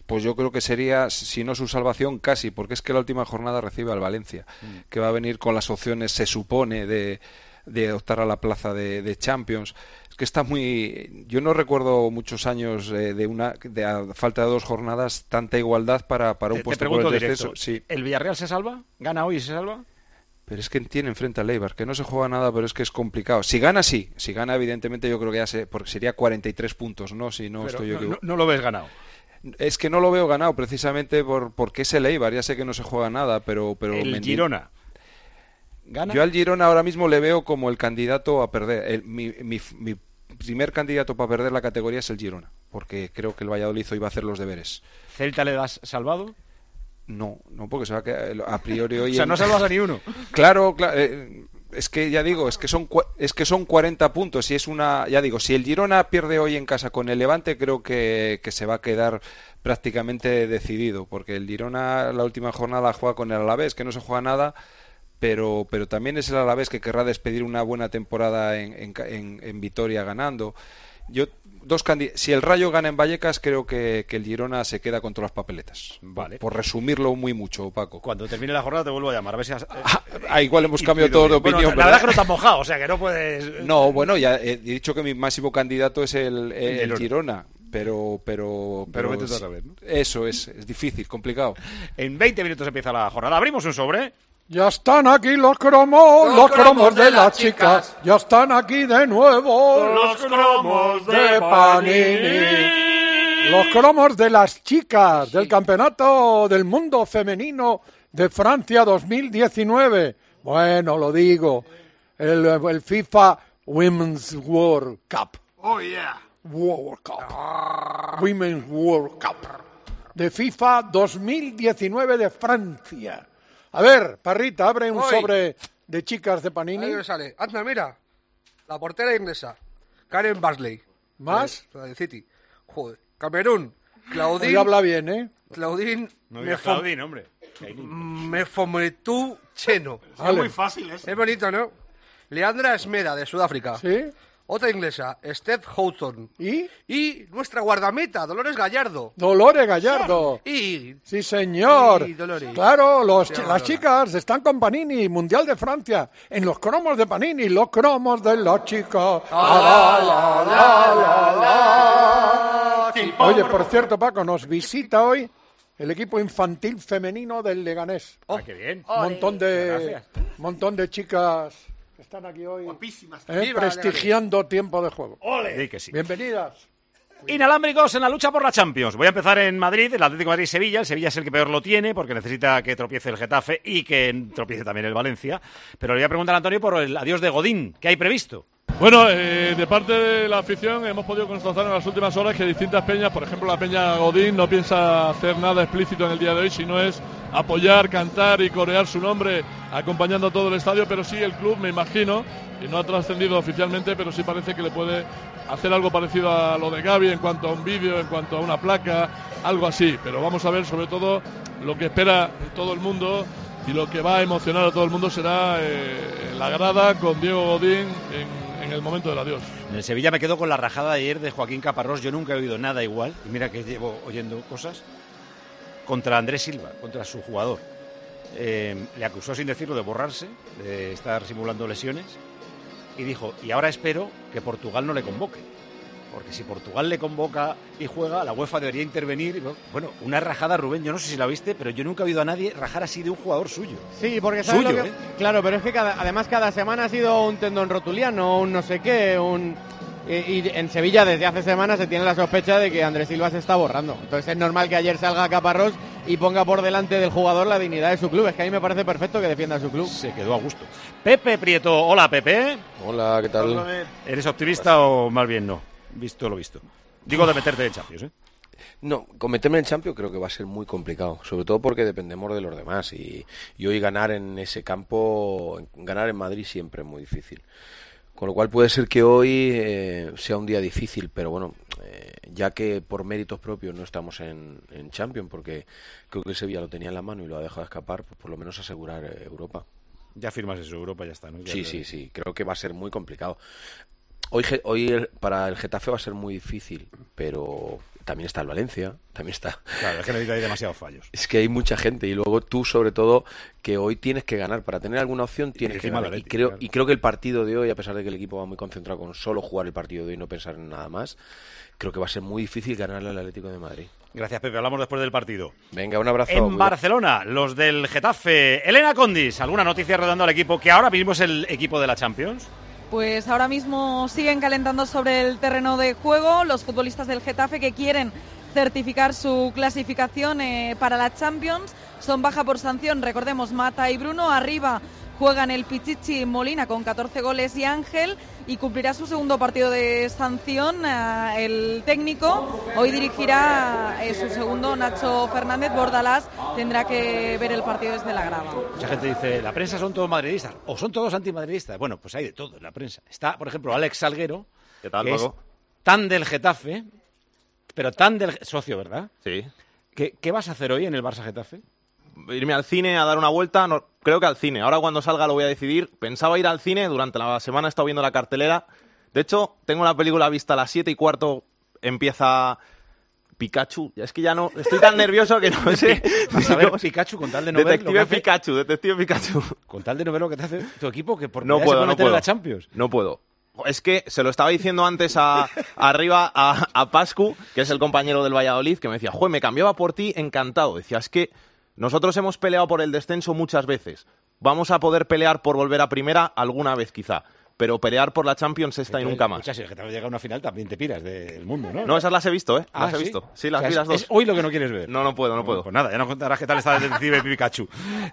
pues yo creo que sería, si no su salvación, casi, porque es que la última jornada recibe al Valencia, que va a venir con las opciones, se supone, de optar a la plaza de Champions. Es que está muy... Yo no recuerdo muchos años de a falta de 2 jornadas tanta igualdad para un puesto por el descenso. Sí. ¿El Villarreal se salva? ¿Gana hoy y se salva? Pero es que tiene enfrente al Eibar, que no se juega nada, pero es que es complicado. Si gana, sí. Si gana, evidentemente, yo creo que porque sería 43 puntos, ¿no? Si no pero estoy yo equivocado. No lo ves ganado. Es que no lo veo ganado, precisamente porque es el Eibar. Ya sé que no se juega nada, pero el Girona. ¿Gana? Yo al Girona ahora mismo le veo como el candidato a perder. Mi primer candidato para perder la categoría es el Girona, porque creo que el Valladolid hoy va a hacer los deberes. ¿Celta le das salvado? No, porque se va a quedar a priori hoy. O sea, no salvas a ni uno. Claro, es que ya digo, es que son 40 puntos y es una, ya digo, si el Girona pierde hoy en casa con el Levante, creo que se va a quedar prácticamente decidido, porque el Girona la última jornada juega con el Alavés, que no se juega nada. Pero también es el Alavés que querrá despedir una buena temporada en Vitoria ganando. Si el Rayo gana en Vallecas, creo que el Girona se queda con todas las papeletas. Vale. Por resumirlo muy mucho, Paco. Cuando termine la jornada te vuelvo a llamar. A ver si igual hemos cambiado todos de opinión. Bueno, la verdad es que no te has mojado, o sea que no puedes... No, bueno, ya he dicho que mi máximo candidato es el Girona. Pero vete otra vez, ¿no? Eso es difícil, complicado. En 20 minutos empieza la jornada. Abrimos un sobre. Ya están aquí los cromos de las chicas. Ya están aquí de nuevo los cromos de Panini. Los cromos de las chicas del Campeonato del Mundo Femenino de Francia 2019. Bueno, lo digo. El FIFA Women's World Cup. Oh, yeah. World Cup. Women's World Cup. De FIFA 2019 de Francia. A ver, Parrita, abre un sobre de chicas de Panini. Ahí me sale. Anda, mira. La portera inglesa. Karen Basley. ¿Más? Del City. Joder. Camerún. Claudine. Hoy habla bien, ¿eh? Claudine. No digas Claudine, hombre. Mefometú Cheno. Es muy fácil eso. Es bonito, ¿no? Leandra Esmeda, de Sudáfrica. ¿Sí? Otra inglesa, Steph Houghton. ¿Y nuestra guardameta, Dolores Gallardo. Dolores Gallardo. Sí, señor. Dolores. Claro, las chicas están con Panini, Mundial de Francia, en los cromos de Panini, los cromos de las chicas. Oye, por cierto, Paco, nos visita hoy el equipo infantil femenino del Leganés. ¡Qué bien! Montón de chicas que están aquí hoy guapísimas, prestigiando tiempo de juego. ¡Ole! Sí que sí. Bienvenidas. Inalámbricos en la lucha por la Champions. Voy a empezar en Madrid, el Atlético de Madrid-Sevilla. El Sevilla es el que peor lo tiene porque necesita que tropiece el Getafe y que tropiece también el Valencia. Pero le voy a preguntar a Antonio por el adiós de Godín. ¿Qué hay previsto? Bueno, de parte de la afición hemos podido constatar en las últimas horas que distintas peñas, por ejemplo la peña Godín, no piensa hacer nada explícito en el día de hoy, sino es apoyar, cantar y corear su nombre acompañando a todo el estadio, pero sí el club, me imagino, y no ha trascendido oficialmente, pero sí parece que le puede hacer algo parecido a lo de Gavi en cuanto a un vídeo, en cuanto a una placa, algo así. Pero vamos a ver sobre todo lo que espera todo el mundo y lo que va a emocionar a todo el mundo será la grada con Diego Godín en el momento del adiós. En el Sevilla me quedo con la rajada de ayer de Joaquín Caparrós. Yo nunca he oído nada igual, y mira que llevo oyendo cosas, contra Andrés Silva, contra su jugador. Le acusó sin decirlo de borrarse, de estar simulando lesiones, y dijo, y ahora espero que Portugal no le convoque, porque si Portugal le convoca y juega, la UEFA debería intervenir. Bueno, una rajada, Rubén, yo no sé si la viste, pero yo nunca he oído a nadie rajar así de un jugador suyo. Sí, porque sabes suyo, lo que... Claro, pero es que además cada semana ha sido un tendón rotuliano, un no sé qué, y en Sevilla desde hace semanas se tiene la sospecha de que Andrés Silva se está borrando. Entonces es normal que ayer salga Caparrós y ponga por delante del jugador la dignidad de su club. Es que a mí me parece perfecto que defienda a su club. Se quedó a gusto. Pepe Prieto, hola Pepe. Hola, ¿qué tal? ¿Eres optimista o más bien no? Visto lo visto. Digo de meterte en Champions, ¿eh? No, con meterme en Champions creo que va a ser muy complicado, sobre todo porque dependemos de los demás y hoy ganar en ese campo, ganar en Madrid siempre es muy difícil. Con lo cual puede ser que hoy sea un día difícil, pero bueno, ya que por méritos propios no estamos en Champions, porque creo que el Sevilla lo tenía en la mano y lo ha dejado escapar, pues por lo menos asegurar Europa. Ya firmas eso, Europa ya está, ¿no? Sí, creo que va a ser muy complicado. Hoy para el Getafe va a ser muy difícil, pero también está el Valencia, también está... Claro, es que necesita demasiados fallos. Es que hay mucha gente y luego tú, sobre todo, que hoy tienes que ganar. Para tener alguna opción tienes que ganar. Y creo que el partido de hoy, a pesar de que el equipo va muy concentrado con solo jugar el partido de hoy y no pensar en nada más, creo que va a ser muy difícil ganarle al Atlético de Madrid. Gracias, Pepe. Hablamos después del partido. Venga, un abrazo. En Barcelona, los del Getafe. Elena Condis, ¿alguna noticia rodando al equipo que ahora mismo es el equipo de la Champions? Pues ahora mismo siguen calentando sobre el terreno de juego los futbolistas del Getafe que quieren certificar su clasificación para la Champions. Son baja por sanción, recordemos, Mata y Bruno. Arriba juegan el Pichichi Molina con 14 goles y Ángel, y cumplirá su segundo partido de sanción el técnico. Hoy dirigirá su segundo Nacho Fernández. Bordalás tendrá que ver el partido desde la grada. Mucha gente dice, la prensa son todos madridistas o son todos antimadridistas. Bueno, pues hay de todo en la prensa. Está, por ejemplo, Alex Salguero, ¿qué tal, que Paco? es tan del Getafe, pero tan del socio, ¿verdad? Sí. ¿Qué vas a hacer hoy en el Barça-Getafe? Irme al cine a dar una vuelta, no, creo que al cine. Ahora cuando salga lo voy a decidir. Pensaba ir al cine, durante la semana he estado viendo la cartelera. De hecho, tengo la película vista a las 7:15, empieza Pikachu. Es que ya no, estoy tan nervioso que no sé. Vas a ver Pikachu con tal de no ver Detective Pikachu. Con tal de no ver lo que te hace tu equipo, que por no puedo, se puede meter en la Champions. No puedo. Es que se lo estaba diciendo antes arriba a Pascu, que es el compañero del Valladolid, que me decía, me cambiaba por ti, encantado. Decía, es que nosotros hemos peleado por el descenso muchas veces. Vamos a poder pelear por volver a primera alguna vez quizá. Pero pelear por la Champions esta y nunca más. Si el Getafe llega a una final también te piras del mundo, ¿no? No, esas las he visto, ¿eh? Las he ¿sí? visto. Sí, las vi las dos. Es hoy lo que no quieres ver. No puedo. Pues nada, ya nos contarás qué tal está el detective Pikachu.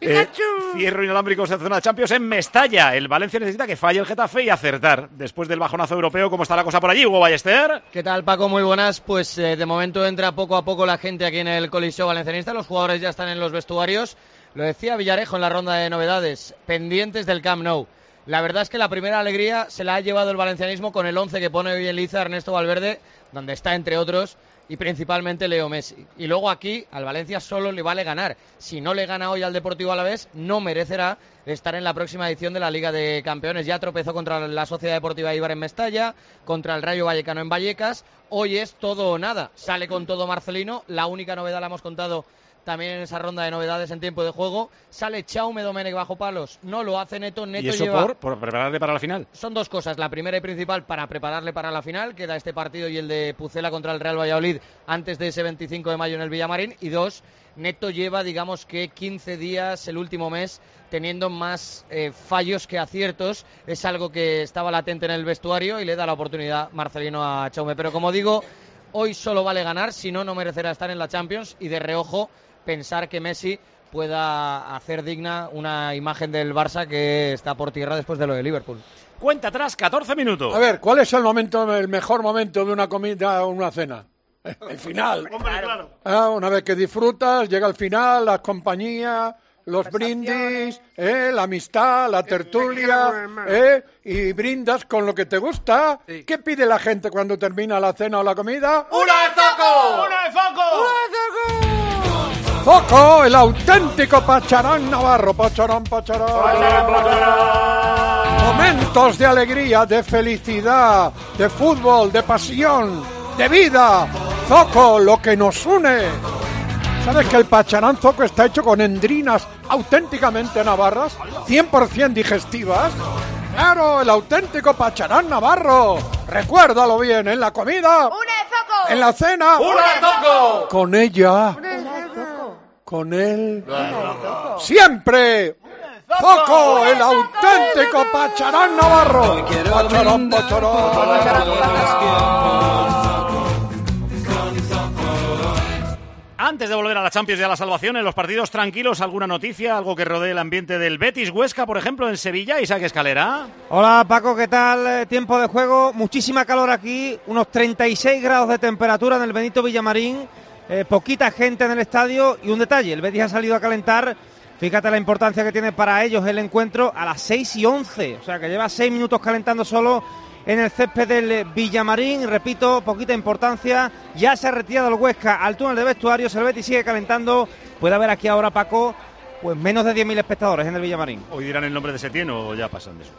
Cierro inalámbrico en zona Champions en Mestalla. El Valencia necesita que falle el Getafe y acertar. Después del bajonazo europeo, ¿cómo está la cosa por allí, Hugo Ballester? ¿Qué tal, Paco? Muy buenas. Pues de momento entra poco a poco la gente aquí en el Coliseo Valencianista. Los jugadores ya están en los vestuarios. Lo decía Villarejo en la ronda de novedades. Pendientes del Camp Nou. La verdad es que la primera alegría se la ha llevado el valencianismo con el 11 que pone hoy en liza Ernesto Valverde, donde está entre otros y principalmente Leo Messi. Y luego aquí al Valencia solo le vale ganar. Si no le gana hoy al Deportivo Alavés, no merecerá estar en la próxima edición de la Liga de Campeones. Ya tropezó contra la Sociedad Deportiva Eibar en Mestalla, contra el Rayo Vallecano en Vallecas. Hoy es todo o nada. Sale con todo Marcelino. La única novedad la hemos contado también en esa ronda de novedades en tiempo de juego. Sale Chaume Domenech bajo palos. No lo hace Neto. ¿Y eso lleva... por prepararle para la final? Son dos cosas. La primera y principal para prepararle para la final. Queda este partido y el de Pucela contra el Real Valladolid antes de ese 25 de mayo en el Villamarín. Y dos, Neto lleva, digamos que 15 días, el último mes, teniendo más fallos que aciertos. Es algo que estaba latente en el vestuario y le da la oportunidad Marcelino a Chaume. Pero como digo, hoy solo vale ganar, si no, no merecerá estar en la Champions. Y de reojo pensar que Messi pueda hacer digna una imagen del Barça que está por tierra después de lo de Liverpool. Cuenta atrás, 14 minutos. A ver, ¿cuál es el mejor momento de una comida o una cena? El final. Hombre, claro. Una vez que disfrutas, llega el final, las compañías, los brindis, la amistad, la tertulia, y brindas con lo que te gusta. Sí. ¿Qué pide la gente cuando termina la cena o la comida? ¡Una de Zoco! ¡Una de Zoco! Zoco, el auténtico Pacharán Navarro. Pacharán. Momentos de alegría, de felicidad, de fútbol, de pasión, de vida. Zoco, lo que nos une. ¿Sabes que el Pacharán Zoco está hecho con endrinas auténticamente navarras, 100% digestivas? ¡Claro, el auténtico Pacharán Navarro! Recuérdalo bien, en la comida, ¡una de Zoco! En la cena, ¡una de Zoco! Con ella, con él, siempre. ¡Zoco, el auténtico Pacharán Navarro! ¡Pacharán! Antes de volver a la Champions y a la salvación, en los partidos tranquilos, ¿alguna noticia? ¿Algo que rodee el ambiente del Betis Huesca, por ejemplo, en Sevilla? Isaac Escalera. Hola Paco, ¿qué tal? Tiempo de juego, muchísima calor aquí, unos 36 grados de temperatura en el Benito Villamarín, poquita gente en el estadio y un detalle, el Betis ha salido a calentar, fíjate la importancia que tiene para ellos el encuentro a las 6:11, o sea que lleva 6 minutos calentando solo en el césped del Villamarín, repito, poquita importancia, ya se ha retirado el Huesca al túnel de vestuarios, el Betis sigue calentando, puede haber aquí ahora, Paco, pues menos de 10.000 espectadores en el Villamarín. ¿Hoy dirán el nombre de Setién o ya pasan de eso?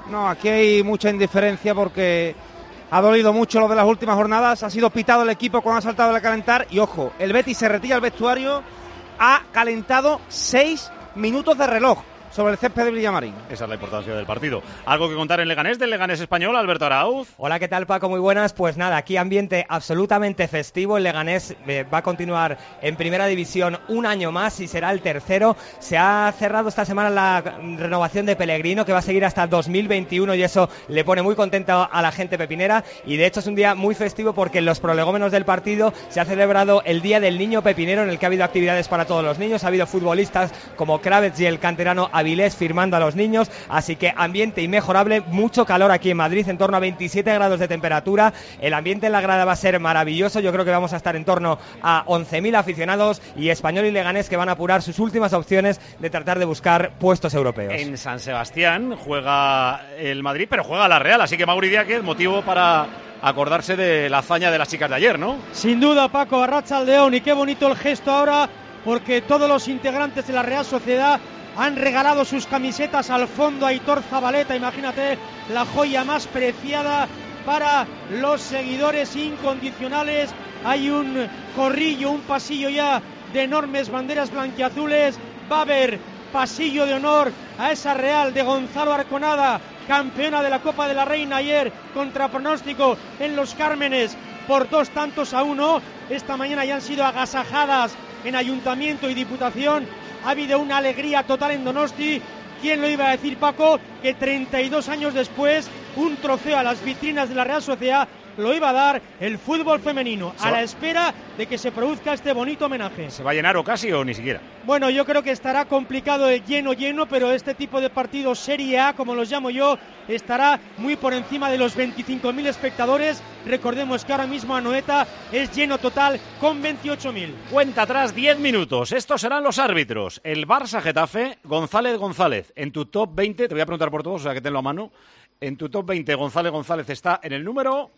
No, aquí hay mucha indiferencia porque ha dolido mucho lo de las últimas jornadas. Ha sido pitado el equipo cuando ha saltado el calentar. Y ojo, el Betis se retira al vestuario. Ha calentado 6 minutos de reloj sobre el césped de Villamarín. Esa es la importancia del partido. ¿Algo que contar en Leganés, del Leganés español, Alberto Arauz? Hola, ¿qué tal, Paco? Muy buenas. Pues nada, aquí ambiente absolutamente festivo. El Leganés va a continuar en Primera División un año más y será el tercero. Se ha cerrado esta semana la renovación de Pellegrino, que va a seguir hasta 2021, y eso le pone muy contento a la gente pepinera. Y de hecho es un día muy festivo porque en los prolegómenos del partido se ha celebrado el Día del Niño Pepinero, en el que ha habido actividades para todos los niños. Ha habido futbolistas como Kravets y el canterano Avilés firmando a los niños, así que ambiente inmejorable, mucho calor aquí en Madrid, en torno a 27 grados de temperatura. El ambiente en la grada va a ser maravilloso. Yo creo que vamos a estar en torno a 11.000 aficionados, y Español y Leganés que van a apurar sus últimas opciones de tratar de buscar puestos europeos. En San Sebastián juega el Madrid, pero juega la Real, así que Mauri Díaz, motivo para acordarse de la hazaña de las chicas de ayer, ¿no? Sin duda, Paco, Arratsaldeón, y qué bonito el gesto ahora, porque todos los integrantes de la Real Sociedad han regalado sus camisetas al fondo a Aitor Zabaleta. Imagínate, la joya más preciada para los seguidores incondicionales. Hay un corrillo, un pasillo ya de enormes banderas blanquiazules. Va a haber pasillo de honor a esa Real de Gonzalo Arconada, campeona de la Copa de la Reina ayer, contra pronóstico en Los Cármenes por 2-1. Esta mañana ya han sido agasajadas en Ayuntamiento y Diputación. Ha habido una alegría total en Donosti. ¿Quién lo iba a decir, Paco? Que 32 años después, un trofeo a las vitrinas de la Real Sociedad lo iba a dar el fútbol femenino, a la espera de que se produzca este bonito homenaje. ¿Se va a llenar o casi o ni siquiera? Bueno, yo creo que estará complicado de lleno, pero este tipo de partidos Serie A, como los llamo yo, estará muy por encima de los 25.000 espectadores. Recordemos que ahora mismo Anoeta es lleno total con 28.000. Cuenta atrás 10 minutos. Estos serán los árbitros. El Barça-Getafe, González. En tu top 20, te voy a preguntar por todos, o sea que tenlo a mano. En tu top 20, González está en el número...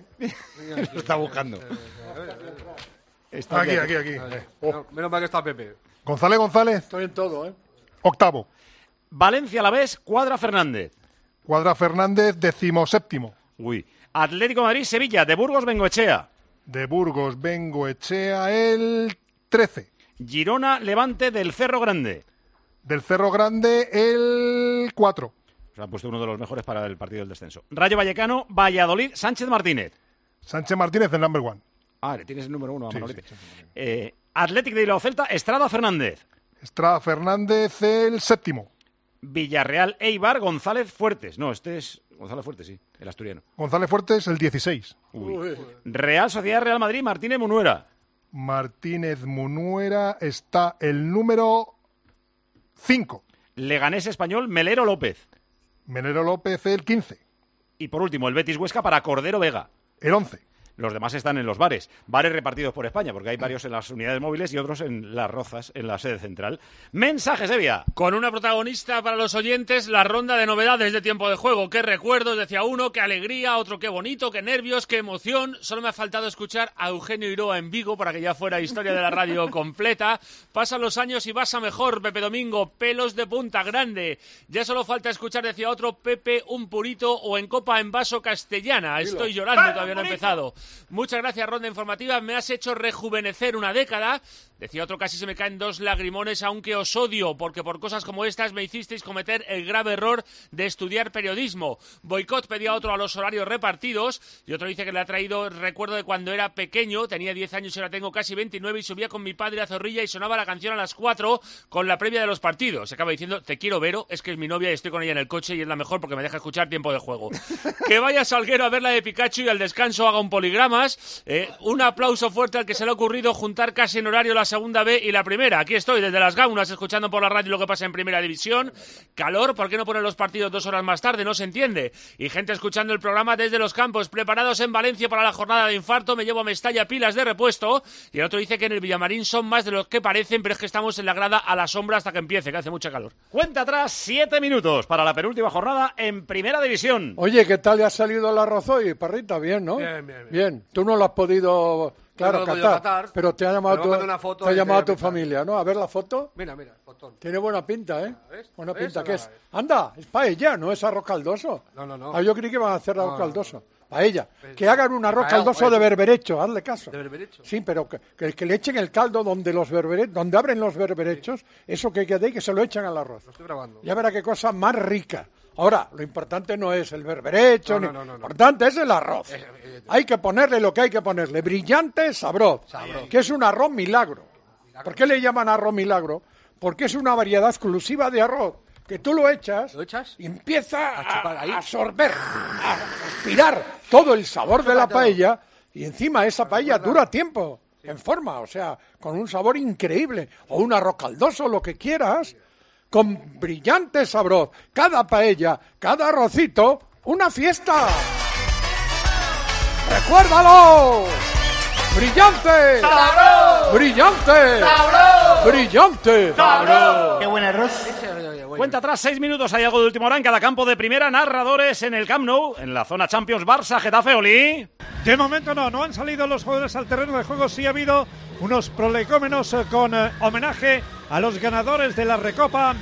Lo está buscando. Está aquí. Menos mal que está Pepe. González. Estoy en todo, ¿eh? Octavo. Valencia a la vez, Cuadra Fernández. 17º. Uy. Atlético de Madrid, Sevilla, de Burgos, Bengoechea. De Burgos, Bengoechea, el 13. Girona, Levante, del Cerro Grande. Del Cerro Grande, el 4. Se ha puesto uno de los mejores para el partido del descenso. Rayo Vallecano, Valladolid, Sánchez Martínez. Sánchez Martínez, el number 1. Ah, le tienes el número 1 a Manolete. Sí. Atlético de Bilbao Celta, Estrada Fernández. Estrada Fernández, el 7º. Villarreal, Eibar, González Fuertes. No, este es González Fuertes, sí, el asturiano. González Fuertes, el 16. Uy. Real Sociedad, Real Madrid, Martínez Munuera. Martínez Munuera está el número 5. Leganés Español, Melero López. Melero López, el 15. Y por último, el Betis Huesca para Cordero Vega. El 11. Los demás están en los bares repartidos por España, porque hay varios en las unidades móviles y otros en Las Rozas, en la sede central. Mensajes, Evia. Con una protagonista para los oyentes, la ronda de novedades de tiempo de juego. Qué recuerdos, decía uno, qué alegría, otro qué bonito, qué nervios, qué emoción. Solo me ha faltado escuchar a Eugenio Iroa en Vigo para que ya fuera historia de la radio completa. Pasan los años y vas a mejor, Pepe Domingo, pelos de punta grande. Ya solo falta escuchar, decía otro, Pepe, un purito o en copa en vaso castellana. Estoy llorando, todavía no he empezado. Muchas gracias, ronda informativa. Me has hecho rejuvenecer una década. Decía otro, casi se me caen 2 lagrimones, aunque os odio, porque por cosas como estas me hicisteis cometer el grave error de estudiar periodismo. Boicot pedía otro a los horarios repartidos, y otro dice que le ha traído recuerdo de cuando era pequeño, tenía 10 años y ahora tengo casi 29, y subía con mi padre a Zorrilla y sonaba la canción a las 4 con la previa de los partidos. Se acaba diciendo, te quiero, Vero, es que es mi novia y estoy con ella en el coche y es la mejor porque me deja escuchar tiempo de juego. Que vaya Salguero a ver la de Pikachu y al descanso haga un poligramas. Un aplauso fuerte al que se le ha ocurrido juntar casi en horario la segunda B y la primera. Aquí estoy desde las Gaunas escuchando por la radio lo que pasa en Primera División. Calor, ¿por qué no poner los partidos 2 horas más tarde? No se entiende. Y gente escuchando el programa desde los campos, preparados en Valencia para la jornada de infarto. Me llevo a Mestalla pilas de repuesto. Y el otro dice que en el Villamarín son más de los que parecen, pero es que estamos en la grada a la sombra hasta que empiece, que hace mucha calor. Cuenta atrás 7 minutos para la penúltima jornada en Primera División. Oye, ¿qué tal le ha salido el arroz hoy, Parrita? Bien, ¿no? Bien. Bien. ¿Tú no lo has podido Claro, no he podido Qatar. Pero te ha llamado, Pero me manda una foto te ha y llamado te- tu familia, ¿no? A ver la foto. Mira, fotón. Tiene buena pinta, ¿eh? Buena ¿Ves? pinta. ¿Qué es? Ahora, Anda, es paella, no es arroz caldoso. No. Ah, yo creí que iban a hacer arroz No. caldoso. Paella. Que hagan un arroz Paella, caldoso de berberecho, hazle caso. ¿De berberecho? Sí, pero que le echen el caldo donde donde abren los berberechos, eso que quede y que se lo echan al arroz. Lo estoy grabando. Ya verá qué cosa más rica. Ahora, lo importante no es el berberecho, No. lo importante es el arroz. Hay que ponerle lo que hay que ponerle. Brillante sabroz, que es un arroz milagro. ¿Por qué le llaman arroz milagro? Porque es una variedad exclusiva de arroz, que tú lo echas y empieza a absorber, a aspirar todo el sabor de la paella, y encima esa paella dura tiempo, en forma, o sea, con un sabor increíble, o un arroz caldoso, lo que quieras, con brillante sabroz. Cada paella, cada arrocito, una fiesta. ¡Recuérdalo! ¡Brillante! ¡Sabroso! ¡Brillante! ¡Sabroso! ¡Brillante! ¡Sabroso! ¡Qué buen arroz! Cuenta atrás, 6 minutos, hay algo de última hora en cada campo de primera. Narradores en el Camp Nou, en la zona Champions, Barça, Getafe, Oli. De momento no han salido los jugadores al terreno de juego, sí ha habido unos prolegómenos con homenaje a los ganadores de la Recopa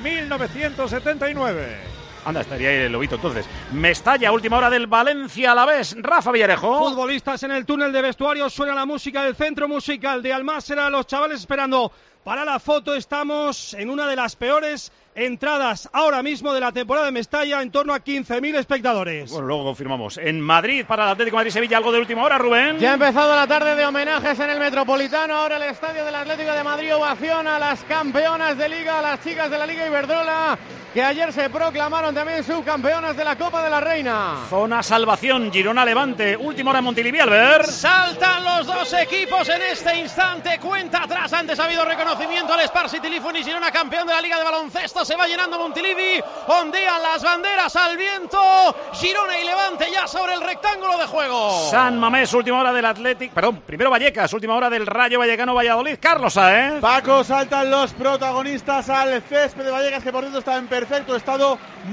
1979. Anda, estaría ahí el lobito entonces. Mestalla, última hora del Valencia Alavés. Rafa Villarejo. Futbolistas en el túnel de vestuario, suena la música del centro musical de Almásera, los chavales esperando para la foto. Estamos en una de las peores entradas ahora mismo de la temporada de Mestalla, en torno a 15.000 espectadores. Bueno, luego confirmamos. En Madrid, para el Atlético de Madrid-Sevilla, algo de última hora, Rubén. Ya ha empezado la tarde de homenajes en el Metropolitano. Ahora el estadio del Atlético de Madrid ovaciona a las campeonas de Liga, a las chicas de la Liga Iberdrola, que ayer se proclamaron también subcampeonas de la Copa de la Reina. Zona salvación, Girona-Levante. Última hora en Montilivi, Albert. Saltan los dos equipos en este instante. Cuenta atrás. Antes ha habido reconocimiento al Spar City Lifuni Girona, campeón de la Liga de Baloncesto. Se va llenando Montilivi. Ondean las banderas al viento. Girona y Levante ya sobre el rectángulo de juego. San Mamés, última hora del Atlético. Perdón, primero Vallecas, última hora del Rayo Vallecano Valladolid. Carlos Saez. Paco, saltan los protagonistas al césped de Vallecas, que por cierto está en perfecto estado.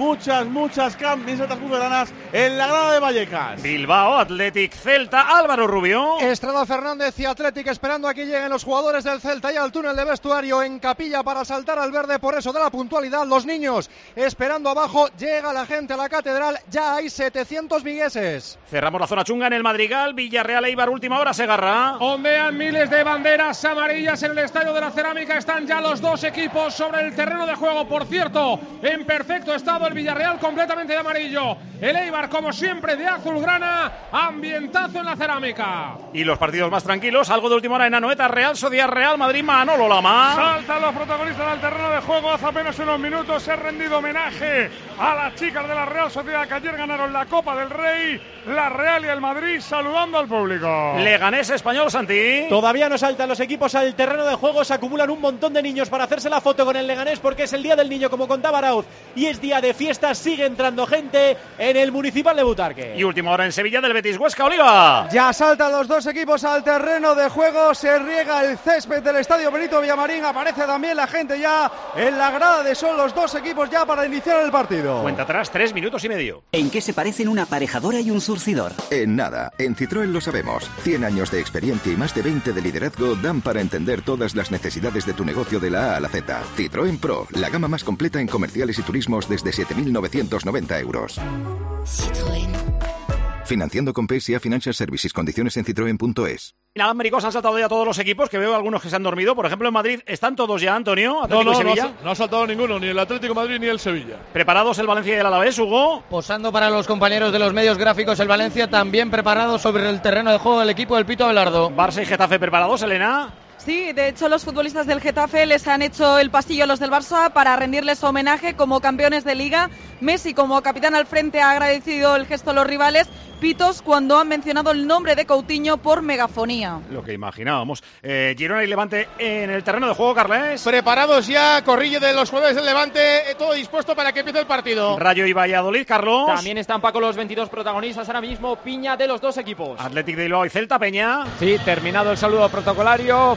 Muchas camisetas azulgranas en la grada de Vallecas. Bilbao, Athletic, Celta, Álvaro Rubio. Estrada Fernández y Athletic esperando a que lleguen los jugadores del Celta y al túnel de vestuario en Capilla para saltar al verde, por eso de la puntualidad. Los niños esperando abajo, llega la gente a la catedral, ya hay 700 vigueses. Cerramos la zona chunga en el Madrigal, Villarreal Eibar, última hora, Segarra. Ondean miles de banderas amarillas en el Estadio de la Cerámica, están ya los dos equipos sobre el terreno de juego, por cierto, en perfecto estado el Villarreal completamente de amarillo, el Eibar como siempre de azulgrana, ambientazo en la Cerámica. Y los partidos más tranquilos, algo de última hora en Anoeta, Real Sociedad, Real Madrid, Manolo Lama. Saltan los protagonistas del terreno de juego, hace apenas unos minutos se ha rendido homenaje a las chicas de la Real Sociedad que ayer ganaron la Copa del Rey, la Real y el Madrid saludando al público. Leganés Español, Santi. Todavía no saltan los equipos al terreno de juego, se acumulan un montón de niños para hacerse la foto con el Leganés porque es el día del niño, como contaba Arauz, y es día de fiestas, sigue entrando gente en el Municipal de Butarque. Y última hora en Sevilla del Betis Huesca, Oliva. Ya saltan los dos equipos al terreno de juego, se riega el césped del Estadio Benito Villamarín, aparece también la gente ya en la grada de son los dos equipos ya para iniciar el partido. Cuenta atrás, 3 minutos y medio. ¿En qué se parecen una aparejadora y un surcidor? En nada, en Citroën lo sabemos. 100 años de experiencia y más de 20 de liderazgo dan para entender todas las necesidades de tu negocio de la A a la Z. Citroën Pro, la gama más completa en comerciales y turismos desde 7.990 euros. Citroën. Financiando con PSA Financial Services. Condiciones en citroen.es. Inalámbricos han saltado ya todos los equipos, que veo algunos que se han dormido. Por ejemplo, en Madrid, ¿están todos ya, Antonio? Atlético y Sevilla. No ha saltado ninguno, ni el Atlético de Madrid ni el Sevilla. ¿Preparados el Valencia y el Alavés, Hugo? Posando para los compañeros de los medios gráficos el Valencia, también preparado sobre el terreno de juego del equipo del Pito Abelardo. Barça y Getafe preparados, Elena. Sí, de hecho los futbolistas del Getafe les han hecho el pasillo a los del Barça para rendirles homenaje como campeones de Liga. Messi, como capitán al frente, ha agradecido el gesto a los rivales. Pitos cuando han mencionado el nombre de Coutinho por megafonía. Lo que imaginábamos. Girona y Levante en el terreno de juego, Carles. Preparados ya, corrillo de los jugadores del Levante, todo dispuesto para que empiece el partido. Rayo y Valladolid, Carlos. También están, Paco, los 22 protagonistas ahora mismo, piña de los dos equipos. Athletic de Bilbao y Celta, Peña. Sí, terminado el saludo protocolario,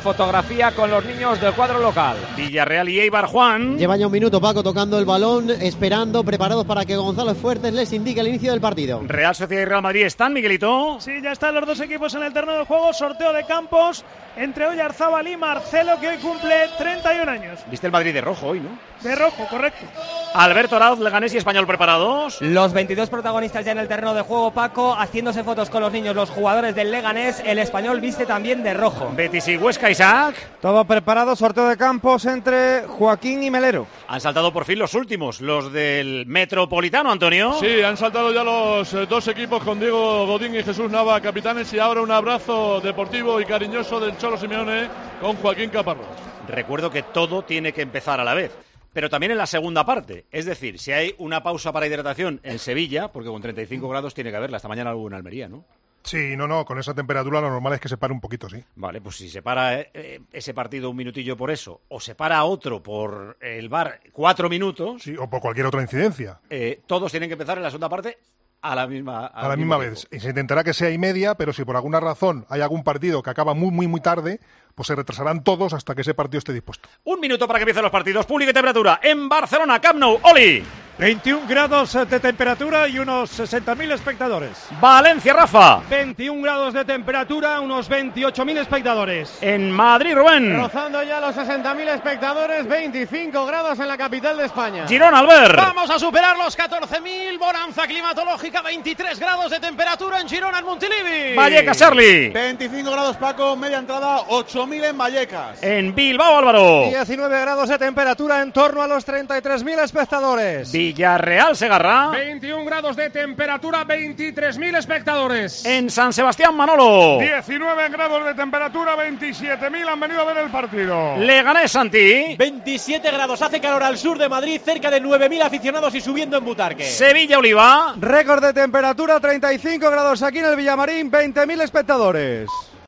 fotografía con los niños del cuadro local. Villarreal y Eibar, Juan. Lleva ya un minuto Paco tocando el balón, esperando, preparados para que Gonzalo Fuertes les indique el inicio del partido. Real Sociedad y Real Madrid están, Miguelito. Sí, ya están los dos equipos en el terreno de juego. Sorteo de campos entre Oyarzábal y Marcelo, que hoy cumple 31 años. Viste el Madrid de rojo hoy, ¿no? De rojo, correcto. Alberto Arauz, Leganés y Español preparados. Los 22 protagonistas ya en el terreno de juego, Paco, haciéndose fotos con los niños, los jugadores del Leganés. El Español viste también de rojo. Betis y Huesca, Isaac. Todo preparado, sorteo de campos entre Joaquín y Melero. Han saltado por fin los últimos, los del Metropolitano, Antonio. Sí, han saltado ya los dos equipos con Diego Godín y Jesús Nava, capitanes, y ahora un abrazo deportivo y cariñoso del Cholo Simeone con Joaquín Caparrós. Recuerdo que todo tiene que empezar a la vez, pero también en la segunda parte. Es decir, si hay una pausa para hidratación en Sevilla, porque con 35 grados tiene que haberla, esta mañana hubo en Almería, ¿no? Sí, no, con esa temperatura lo normal es que se pare un poquito, sí. Vale, pues si se para ese partido un minutillo por eso, o se para otro por el VAR 4 minutos... Sí, o por cualquier otra incidencia. Todos tienen que empezar en la segunda parte a la misma vez. Y se intentará que sea y media, pero si por alguna razón hay algún partido que acaba muy tarde, pues se retrasarán todos hasta que ese partido esté dispuesto. Un minuto para que empiecen los partidos. Público y temperatura en Barcelona, Camp Nou. Oli. 21 grados de temperatura y unos 60.000 espectadores. Valencia, Rafa. 21 grados de temperatura, unos 28.000 espectadores. En Madrid, Rubén. Rozando ya los 60.000 espectadores, 25 grados en la capital de España. Girona, Albert. Vamos a superar los 14.000, bonanza climatológica, 23 grados de temperatura en Girona, en Montilivi. Vallecas, Charlie. 25 grados, Paco, media entrada, 8.000 en Vallecas. En Bilbao, Álvaro. 19 grados de temperatura, en torno a los 33.000 espectadores. Villarreal, Segarra. 21 grados de temperatura, 23.000 espectadores. En San Sebastián, Manolo. 19 grados de temperatura, 27.000 han venido a ver el partido. Leganés, Santi. 27 grados, hace calor al sur de Madrid, cerca de 9.000 aficionados y subiendo en Butarque. Sevilla, Oliva. Récord de temperatura, 35 grados aquí en el Villamarín, 20.000 espectadores.